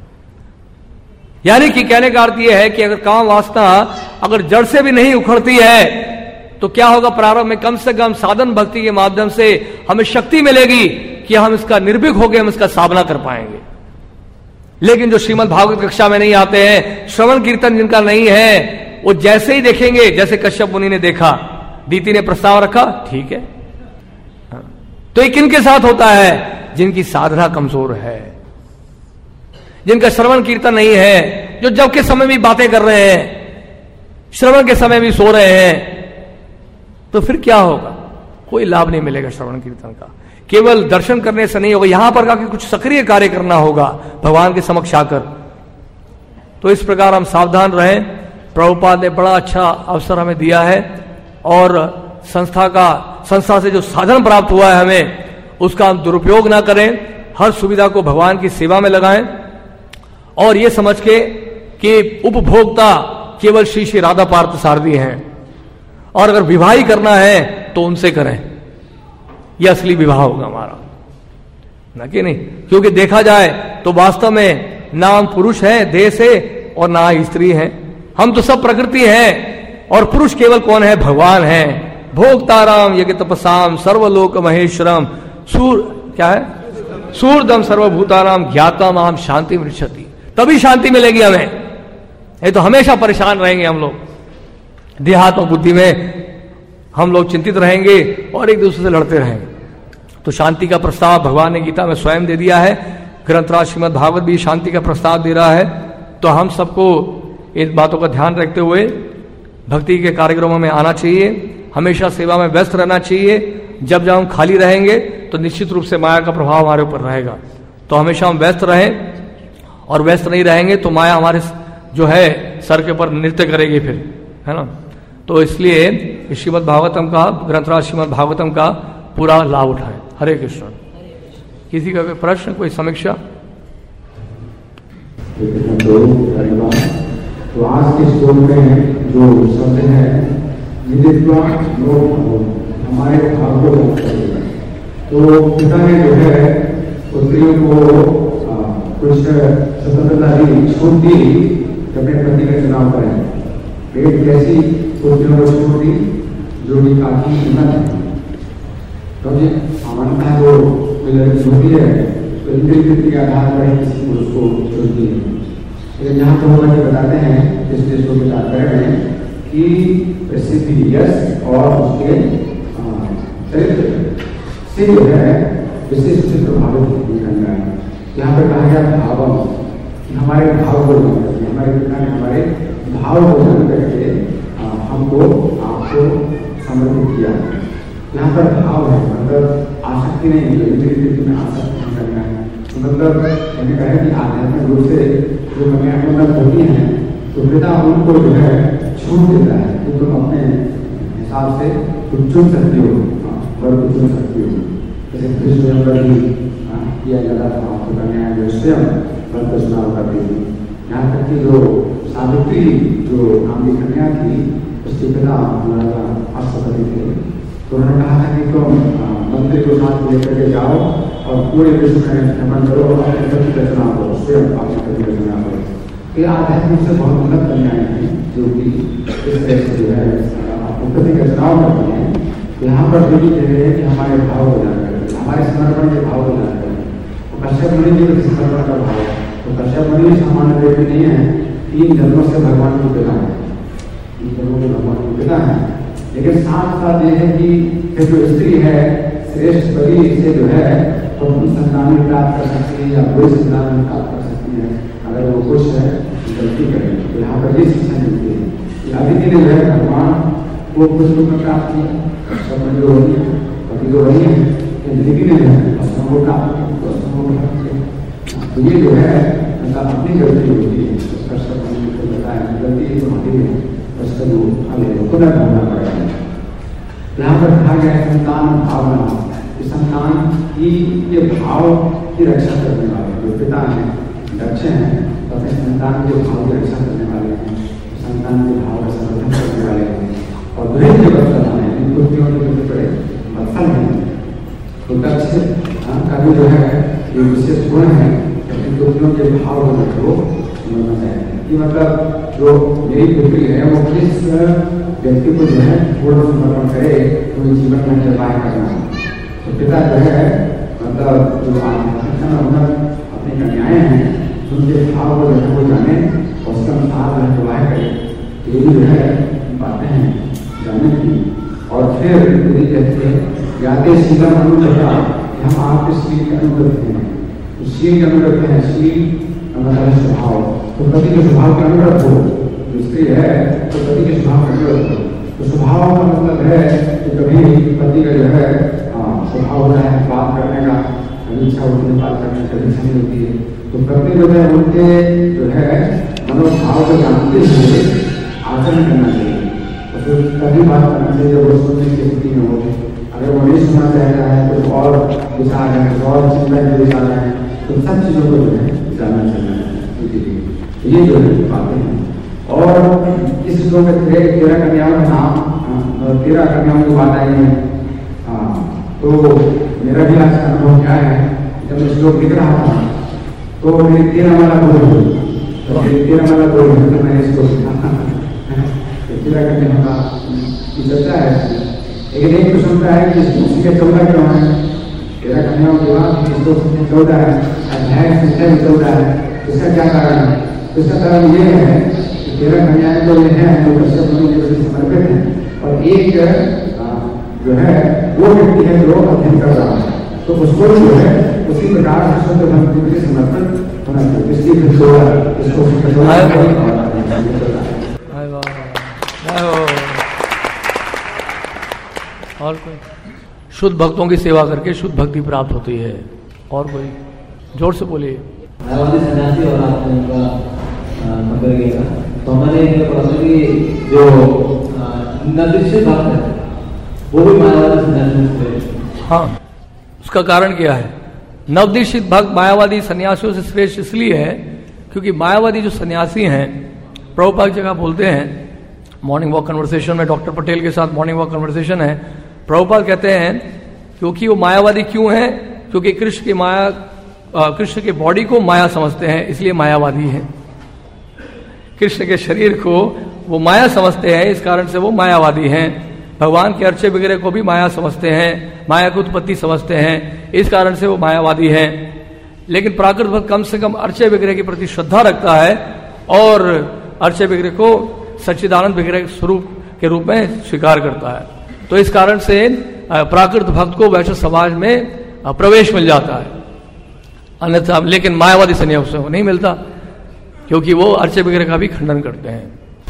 यानी कि कहने का अर्थ यह है कि अगर काम वासना अगर जड़ से भी नहीं उखड़ती है तो क्या होगा? प्रारंभ में कम से कम साधन भक्ति के माध्यम से हमें शक्ति मिलेगी कि हम इसका निर्भीक होकर हम इसका सामना कर पाएंगे। लेकिन जो श्रीमद् भागवत कक्षा में नहीं आते हैं, श्रवण कीर्तन जिनका नहीं है, वो जैसे ही देखेंगे, जैसे कश्यप मुनि ने देखा, दीति ने प्रस्ताव रखा, ठीक है। तो ये किनके साथ होता है? जिनकी साधना कमजोर है, जिनका श्रवण कीर्तन नहीं है, जो जब के समय भी बातें कर रहे हैं, श्रवण के समय भी सो रहे हैं, तो फिर क्या होगा? कोई लाभ नहीं मिलेगा श्रवण कीर्तन का। केवल दर्शन करने से नहीं होगा, यहां पर का कुछ सक्रिय कार्य करना होगा भगवान के समक्ष आकर। तो इस प्रकार हम सावधान रहें। प्रभुपाद ने बड़ा अच्छा अवसर हमें दिया है और संस्था का संस्था से जो साधन प्राप्त हुआ है हमें, उसका हम दुरुपयोग ना करें, हर सुविधा को भगवान की सेवा में लगाएं और ये समझ के कि उपभोक्ता केवल श्री श्री राधा पार्थ सारथी हैं और अगर विवाह ही करना है तो उनसे करें, यह असली विवाह होगा हमारा, ना कि नहीं। क्योंकि देखा जाए तो वास्तव में ना हम पुरुष हैं देह से और ना ही स्त्री हैं, हम तो सब प्रकृति हैं और पुरुष केवल कौन है? भगवान है। भोक्ताराम यज्ञ तपसाम सर्वलोक महेश्वरम सूर क्या है? सूर्यदम सर्वभूतानाम ज्ञातम आम शांति मृक्षति। तभी शांति मिलेगी हमें, ये तो हमेशा परेशान रहेंगे हम लोग, देहात्म बुद्धि में हम लोग चिंतित रहेंगे और एक दूसरे से लड़ते रहेंगे। तो शांति का प्रस्ताव भगवान ने गीता में स्वयं दे दिया है, ग्रंथराज श्रीमद् भागवत भी शांति का प्रस्ताव दे रहा है। तो हम सबको इन बातों का ध्यान रखते हुए भक्ति के कार्यक्रमों में आना चाहिए, हमेशा सेवा में व्यस्त रहना चाहिए। जब जब हम खाली रहेंगे तो निश्चित रूप से माया का प्रभाव हमारे ऊपर रहेगा। तो हमेशा हम व्यस्त रहें, और व्यस्त नहीं रहेंगे तो माया हमारे जो है सर के ऊपर नृत्य करेगी फिर, है ना। तो इसलिए श्रीमद् भागवतम का, ग्रंथराज श्रीमद् भागवतम का पूरा लाभ उठाएं। हरे कृष्ण। किसी का कोई प्रश्न, कोई समीक्षा? तो आज के श्लोक में जो शब्द है हमारे भाव को व्यक्त करेगा। तो पिता ने जो है पुत्रियों को कुछ स्वतंत्रता दी, छूट दी अपने पति का चुनाव करें। एक कैसी पुत्रियों को छूट दी जो कि काफी उन्नत है। क्योंकि सामान्यतः जो कोई लड़की होती है तो इंद्रिय के आधार पर किसी पुरुष को चुनती है। लेकिन यहाँ तो हम ये बताते हैं इस देशों के तात्पर्य में कि प्रसिद्धि यश और उसके चरित्र से जो है विशेष से प्रभावित करना है। यहाँ पर कहा गया भावम, कि हमारे भाव को जान करके, हमारे पिता ने हमारे भाव को जान करके हमको आपको समर्पित किया। यहाँ पर भाव है, मतलब आसक्ति नहीं, जो इंद्रिय में आसक्ति नहीं करना है। तो मतलब मैंने कहा कि आध्यात्मिक रूप से जो कन्याएं उन्नत होती हैं तो पिता उनको जो है छूट देता है कि तुम अपने हिसाब से कुछ चुन सकती हो, और कुछ चुन सकती हो। जैसे कृष्ण पर भी किया जाता था, तो कन्याएं जो स्वयं वर को चुनाव करती थी। यहाँ तक कि जो सावित्री जो नाम की कन्या थी उसके पिता राष्ट्रपति थे, तो उन्होंने कहा था कि तुम मंत्री को साथ लेकर के जाओ और पूरे विश्व में भ्रमण करो और अपने पति का चुनाव करो, स्वयं अपने पति का चुनाव करो। ये आध्यात्मिक से बहुत उन्नत कन्याएं हैं जो कि इस तरह से जो है अपने पति का चुनाव करती हैं। यहाँ पर जो भी कह रहे हैं कि हमारे भाव को जान करके, हमारे समर्पण के भाव को जान करके। तो कश्यप मुनि जी के समर्पण का भाव, तो कश्यप मुनि सामान्य व्यक्ति नहीं है, तीन जन्मों से भगवान को पिता है, तीन जन्मों के भगवान को पिता है। लेकिन साथ साथ ये है कि जो स्त्री है श्रेष्ठ पति से जो है तो संतान प्राप्त कर सकती है या बुरी संतान प्राप्त कर सकती है अगर वो कुछ है गलती करे। तो यहाँ पर ये शिक्षा मिलती है कि अदिति ने जो है भगवान को कुछ रूप में प्राप्त किया, सब जो वही है पति जो वही है, अदिति ने जो है असम को प्राप्त किया, असम को प्राप्त किया। तो ये जो है मतलब अपनी गलती होती है, उसका सब बताया गलती तो होती है, उसका जो हमें खुदा होना पड़ेगा। यहाँ पर कहा गया है संतान भावना, संतान की ये भाव की रक्षा करने वाले जो पिता हैं, दक्ष हैं, तो अपने संतान के भाव की रक्षा करने वाले हैं, संतान के भाव का समर्थन करने वाले हैं। और गृह के बच्चा है इन पुत्रियों के जो बड़े बत्सल हैं, तो दक्ष का भी जो है ये विशेष गुण है अपनी पुत्रियों के भाव को समझना चाहिए कि मतलब जो मेरी पुत्री है वो किस व्यक्ति को जो है पूर्ण समर्पण करे तो जीवन में निर्वाह करना है। तो पिता जो है मतलब जो आध्यात्मिक अपनी कन्याएं हैं उनके भाव को जो है वो जाने और उसके अनुसार निर्वाह करे, ये भी जो है बातें हैं जाने की। और फिर यदि कहते हैं यादे शीलम अनुगता, हम आपके शील के अनुगत हैं, तो शील के अनुगत हैं, शील मतलब स्वभाव, तो पति के स्वभाव के अनुगत हो, जो स्त्री है तो पति के स्वभाव के अनुगत हो। तो स्वभाव का मतलब है कि कभी पति का जो है स्वभाव होता है बात करने का, कभी इच्छा होती है बात करने की, इच्छा नहीं होती है। तो पत्नी जो है उनके जो है मनोभाव को जानते हुए आचरण करना चाहिए, और फिर तभी बात करना चाहिए जब वो सुनने की स्थिति में हो। अगर वो नहीं सुनना चाहता है कुछ और विचार है, कुछ और चिंता के विचार है, तो सब चीज़ों को जो है जानना चाहिए। ये जो है बातें हैं। और इस श्लोक में तेरह कन्याओं का नाम, तेरह कन्याओं की बात आई है। तो मेरा भी आज अनुभव क्या है, जब मैं श्लोक लिख रहा था तो मेरी तेरह वाला बोल हुई, तो मेरी तेरह वाला बोल हुई तो मैंने इसको तेरह कन्याओं का की चर्चा है। लेकिन एक प्रश्न होता है कि उसी के चौदह क्यों है? तेरह कन्याओं के बाद किसको चौदह है, अध्याय संख्या भी चौदह है, इसका क्या कारण है? इसका कारण ये है कि तेरह कन्याएं तो ये हैं जो कश्यप मुनि के प्रति समर्पित हैं, और एक जो है वो व्यक्ति है जो अध्ययन कर रहा है, तो उसको जो है उसी प्रकार से शुद्ध भक्ति के लिए समर्पण होना चाहिए। इसकी फिर सोलह इसको और कोई शुद्ध भक्तों की सेवा करके शुद्ध भक्ति प्राप्त होती है। और कोई जोर से बोलिए। मायावादी सन्यासी और आपने उनका कंपेयर किया, तो हमारे पता कि जो नदृश्य भक्त है वो भी मायावादी सन्यासी से। हाँ, उसका कारण क्या है? नवदीक्षित भक्त मायावादी सन्यासियों से श्रेष्ठ इसलिए है क्योंकि मायावादी जो सन्यासी हैं, प्रभुपाद जगह बोलते हैं मॉर्निंग वॉक कन्वर्सेशन में, डॉक्टर पटेल के साथ मॉर्निंग वॉक कन्वर्सेशन है, प्रभुपाद कहते हैं क्योंकि वो मायावादी क्यों है? क्योंकि कृष्ण की माया, कृष्ण के बॉडी को माया समझते हैं, इसलिए मायावादी है। कृष्ण के शरीर को वो माया समझते हैं, इस कारण से वो मायावादी हैं। भगवान के अर्चे वगैरह को भी माया समझते हैं, माया की उत्पत्ति समझते हैं, इस कारण से वो मायावादी हैं। लेकिन प्राकृत भक्त कम से कम अर्चे वगैरह के प्रति श्रद्धा रखता है और अर्चे वगैरह को सच्चिदानंद वगैरह स्वरूप के रूप में स्वीकार करता है। तो इस कारण से प्राकृत भक्त को वैष्णव समाज में प्रवेश मिल जाता है, अन्यथा लेकिन मायावादी सन्यासी को नहीं मिलता क्योंकि वो अर्चे वगैरह का भी खंडन करते हैं।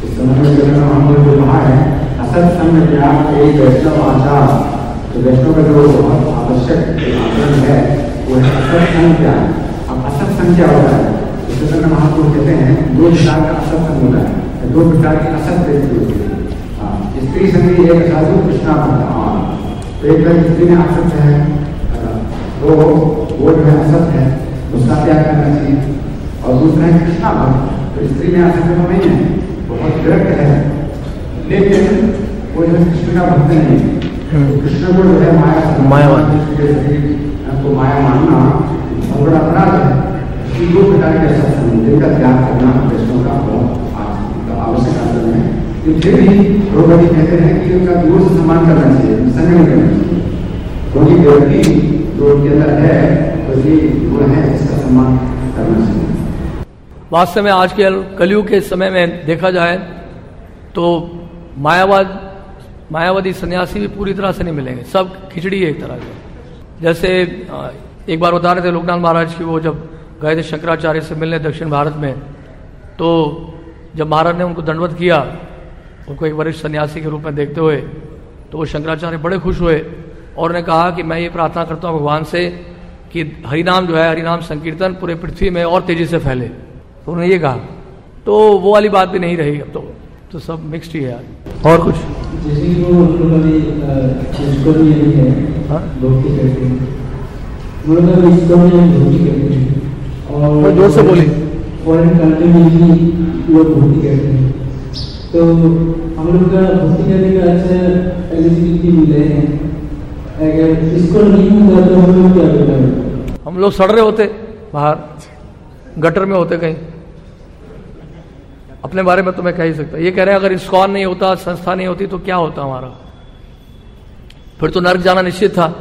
असत संग ज्ञान एक वैष्णव आचार, तो वैष्णव का जो बहुत आवश्यक आचरण है वो है असत संग ज्ञान। अब असत संग क्या होता है? इससे महापुरुष कहते हैं दो प्रकार का असत संग होता है, दो प्रकार की असत व्यक्ति होती है। स्त्री संगी एक साधु कृष्णा भगवान, तो एक तरह स्त्री में असत है, वो वो जो है असत है, उसका त्याग करना चाहिए। और दूसरा है कृष्णा भक्त, तो स्त्री में असत तो नहीं है, बहुत विरक्त है, लेकिन वो जो कृष्ण का भक्त नहीं है। तो कृष्ण को जो है माया मायावादी को माया मानना बहुत बड़ा अपराध है। दो प्रकार के ऐसा जिनका त्याग करना वैष्णव का बहुत आवश्यक आचरण है। तो फिर भी प्रभुपाद कहते हैं कि उनका दूर से सम्मान करना चाहिए, संग नहीं करना चाहिए, क्योंकि व्यक्ति जो उनके अंदर है तो ये गुण है, इसका सम्मान करना चाहिए। वास्तव में आज के कलयुग के समय में देखा जाए तो मायावाद मायावादी सन्यासी भी पूरी तरह से नहीं मिलेंगे, सब खिचड़ी है एक तरह से। जैसे एक बार बता रहे थे लोकनाथ महाराज की, वो जब गए थे शंकराचार्य से मिलने दक्षिण भारत में, तो जब महाराज ने उनको दंडवत किया, उनको एक वरिष्ठ सन्यासी के रूप में देखते हुए, तो वो शंकराचार्य बड़े खुश हुए और उन्होंने कहा कि मैं ये प्रार्थना करता हूँ भगवान से कि हरिनाम जो है, हरिनाम संकीर्तन पूरे पृथ्वी में और तेजी से फैले। तो उन्होंने ये कहा, तो वो वाली बात भी नहीं रही अब तो तो सब मिक्स्ड ही है आज। और कुछ जैसे कि वो कभी इसको भी यही है, भक्ति करते हैं, वो लोग इसको भी भक्ति करते हैं, और जोर से बोली। फॉरेन कंट्री में भी लोग भक्ति करते हैं। तो हम लोग का भक्ति करने का अच्छा एलिजिबिलिटी मिले हैं, अगर इसको नहीं होता तो हम लोग क्या करें? हम लोग सड़ रहे होते बाहर, गटर में होते कहीं। अपने बारे में तो मैं कह ही सकता। ये कह रहे हैं अगर इस्कॉन नहीं होता, संस्था नहीं होती तो क्या होता हमारा? फिर तो नर्क जाना निश्चित था,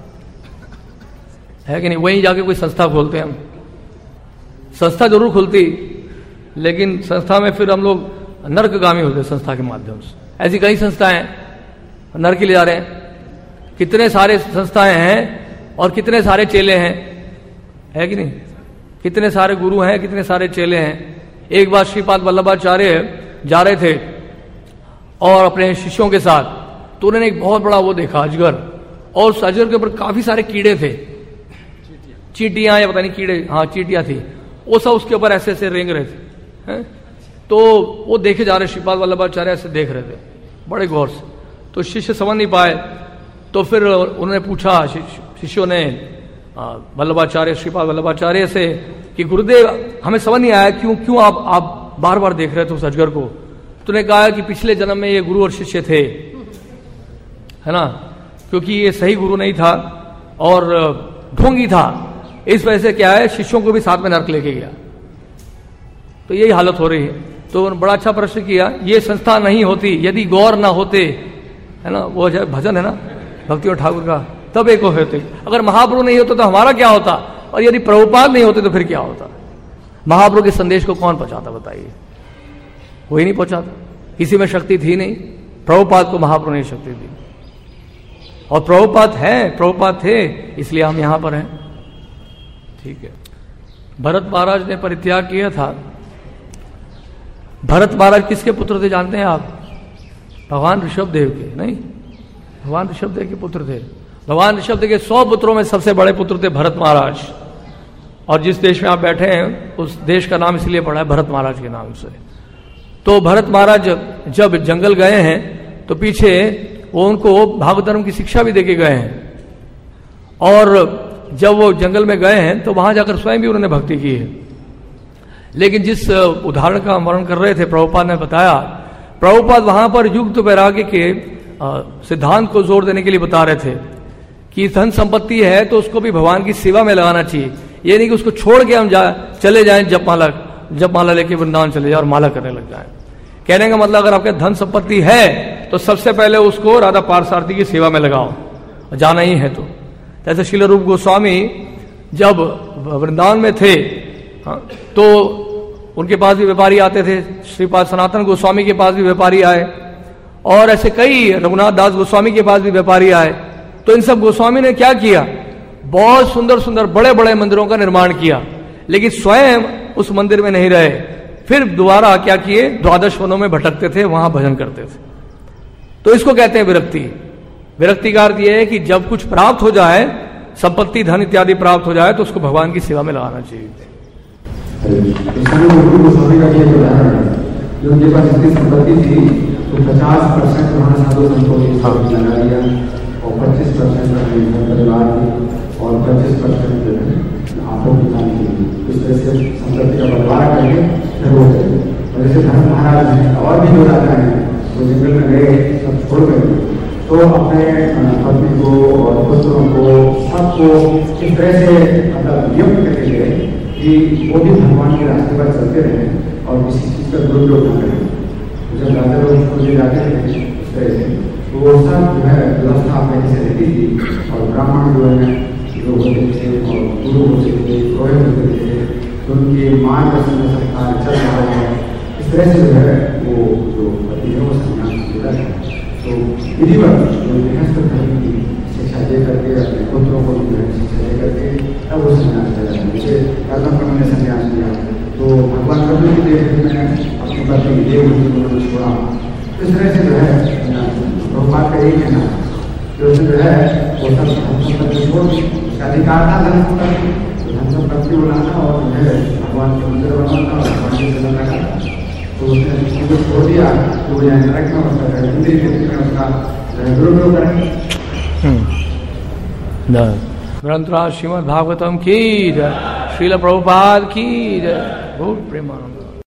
है कि नहीं? वहीं जाके कोई संस्था खोलते हैं हम। संस्था जरूर खुलती, लेकिन संस्था में फिर हम लोग नर्कगामी होते संस्था के माध्यम से। ऐसी कई संस्थाएं नर्क के लिए जा रहे हैं। कितने सारे संस्थाएं हैं और कितने सारे चेले हैं, है कि नहीं? कितने सारे गुरु हैं, कितने सारे चेले हैं। एक बार श्रीपाद वल्लभाचार्य जा रहे थे और अपने शिष्यों के साथ, तो उन्होंने एक बहुत बड़ा वो देखा अजगर, और उस अजगर के ऊपर काफी सारे कीड़े थे, चींटियां या पता नहीं कीड़े, हाँ चींटियां थी, वो सब उसके ऊपर ऐसे ऐसे रेंग रहे थे, हैं? तो वो देखे जा रहे, श्रीपाद वल्लभाचार्य ऐसे देख रहे थे बड़े गौर से। तो शिष्य समझ नहीं पाए, तो फिर उन्होंने पूछा शिष्यों ने वल्लभाचार्य श्रीपाद वल्लभाचार्य से कि गुरुदेव हमें समझ नहीं आया क्यों क्यों आप आप बार बार देख रहे थे उस अजगर को। तो उन्होंने कहा कि पिछले जन्म में ये गुरु और शिष्य थे, है ना, क्योंकि ये सही गुरु नहीं था और ढोंगी था, इस वजह से क्या है शिष्यों को भी साथ में नर्क लेके गया। तो यही हालत हो रही है। तो उन्होंने बड़ा अच्छा प्रश्न किया, ये संस्था नहीं होती यदि गौर ना होते, है ना, वो भजन है ना भक्ति और ठाकुर का, तब एक होते। अगर महाप्रभु नहीं होते तो हमारा क्या होता, और यदि प्रभुपाद नहीं होते तो फिर क्या होता। महाप्रभु के संदेश को कौन पहुंचाता बताइए, कोई नहीं पहुंचाता, किसी में शक्ति थी नहीं, प्रभुपाद को महाप्रभु ने शक्ति दी, और प्रभुपाद है, प्रभुपाद थे, इसलिए हम यहां पर हैं। ठीक है, भरत महाराज ने परित्याग किया था। भरत महाराज किसके पुत्र थे जानते हैं आप? भगवान ऋषभदेव के, नहीं, भगवान ऋषभदेव के पुत्र थे। भगवान ऋषभदेव के सौ पुत्रों में सबसे बड़े पुत्र थे भरत महाराज, और जिस देश में आप बैठे हैं उस देश का नाम इसलिए पड़ा है भरत महाराज के नाम से। तो भरत महाराज जब जंगल गए हैं तो पीछे वो उनको भागवत धर्म की शिक्षा भी देके गए हैं, और जब वो जंगल में गए हैं तो वहां जाकर स्वयं भी उन्होंने भक्ति की है। लेकिन जिस उदाहरण का वर्णन कर रहे थे प्रभुपाद ने बताया, प्रभुपाद वहां पर युक्त वैराग्य के सिद्धांत को जोर देने के लिए बता रहे थे कि धन संपत्ति है तो उसको भी भगवान की सेवा में लगाना चाहिए। ये नहीं कि उसको छोड़ के हम जा चले जाएं जप माला जप माला लेके वृंदावन चले जाए और माला करने लग जाए। कहने का मतलब अगर आपके धन संपत्ति है तो सबसे पहले उसको राधा पार्षार्थी की सेवा में लगाओ, जाना ही है तो। जैसे श्रील रूप गोस्वामी जब वृंदावन में थे, हाँ, तो उनके पास भी व्यापारी आते थे, श्रीपाद सनातन गोस्वामी के पास भी व्यापारी आए, और ऐसे कई रघुनाथ दास गोस्वामी के पास भी व्यापारी आए। तो इन सब गोस्वामी ने क्या किया, बहुत सुंदर सुंदर बड़े बड़े मंदिरों का निर्माण किया, लेकिन स्वयं उस मंदिर में नहीं रहे। फिर दोबारा क्या किए, द्वादश वनों में भटकते थे, वहां भजन करते थे। तो इसको कहते हैं विरक्ति। विरक्ति का अर्थ यह है कि जब कुछ प्राप्त हो जाए, संपत्ति धन इत्यादि प्राप्त हो जाए, तो उसको भगवान की सेवा में लगाना चाहिए। जो उनके पास इतनी संपत्ति थी तो पचास परसेंट उन्होंने साधु संतों की सेवा में लगा दिया, और पच्चीस परसेंट अपने परिवार की, और पच्चीस परसेंट जो है आपको बिताने के लिए। इस तरह से संपत्ति का बंटवारा करके फिर वो करें। और जैसे धर्म महाराज हैं और भी जो राजा हैं वो जंगल में गए, सब छोड़ गए, तो अपने पत्नी को और पुत्रों को सबको इस तरह से मतलब नियुक्त करके गए कि वो भी भगवान के रास्ते पर चलते रहे और किसी चीज का दुरुपयोग न करें। तो जब राजा लोग उसको ले जाते थे इस तरह से, तो वो सब जो है व्यवस्था पहले से रहती थी, और ब्राह्मण जो है जो होते थे और गुरु होते थे, पुरोहित होते थे, तो उनके मार्गदर्शन में सरकार चल रहा है। इस तरह से जो है वो जो पति है वो संन्यास लेता है। तो विधिवत जो गृहस्थ धर्म की शिक्षा दे करके अपने पुत्रों को जो है शिक्षा दे करके तब वो संन्यास ले जाते हैं। जैसे कर्दम कर्म ने संन्यास लिया तो भगवान कभी की देव में अपनी पत्नी की देव उन्होंने छोड़ा। इस तरह से जो है भगवान का यही कहना जो जो है वो सब धन संपत्ति छोड़ दी, उसका अधिकार था धन संपत्ति, तो धन संपत्ति बनाना और जो है भगवान के मंदिर बनाना और भगवान की सेवा करना। तो उसने उसको छोड़ दिया तो वो यहाँ नरक में उसका इंद्रिय क्षेत्र में उसका दुरुपयोग करेंगे। ग्रंथराज श्रीमद् भागवतम की जय, श्रील प्रभुपाद की जय, बहुत प्रेमानंद।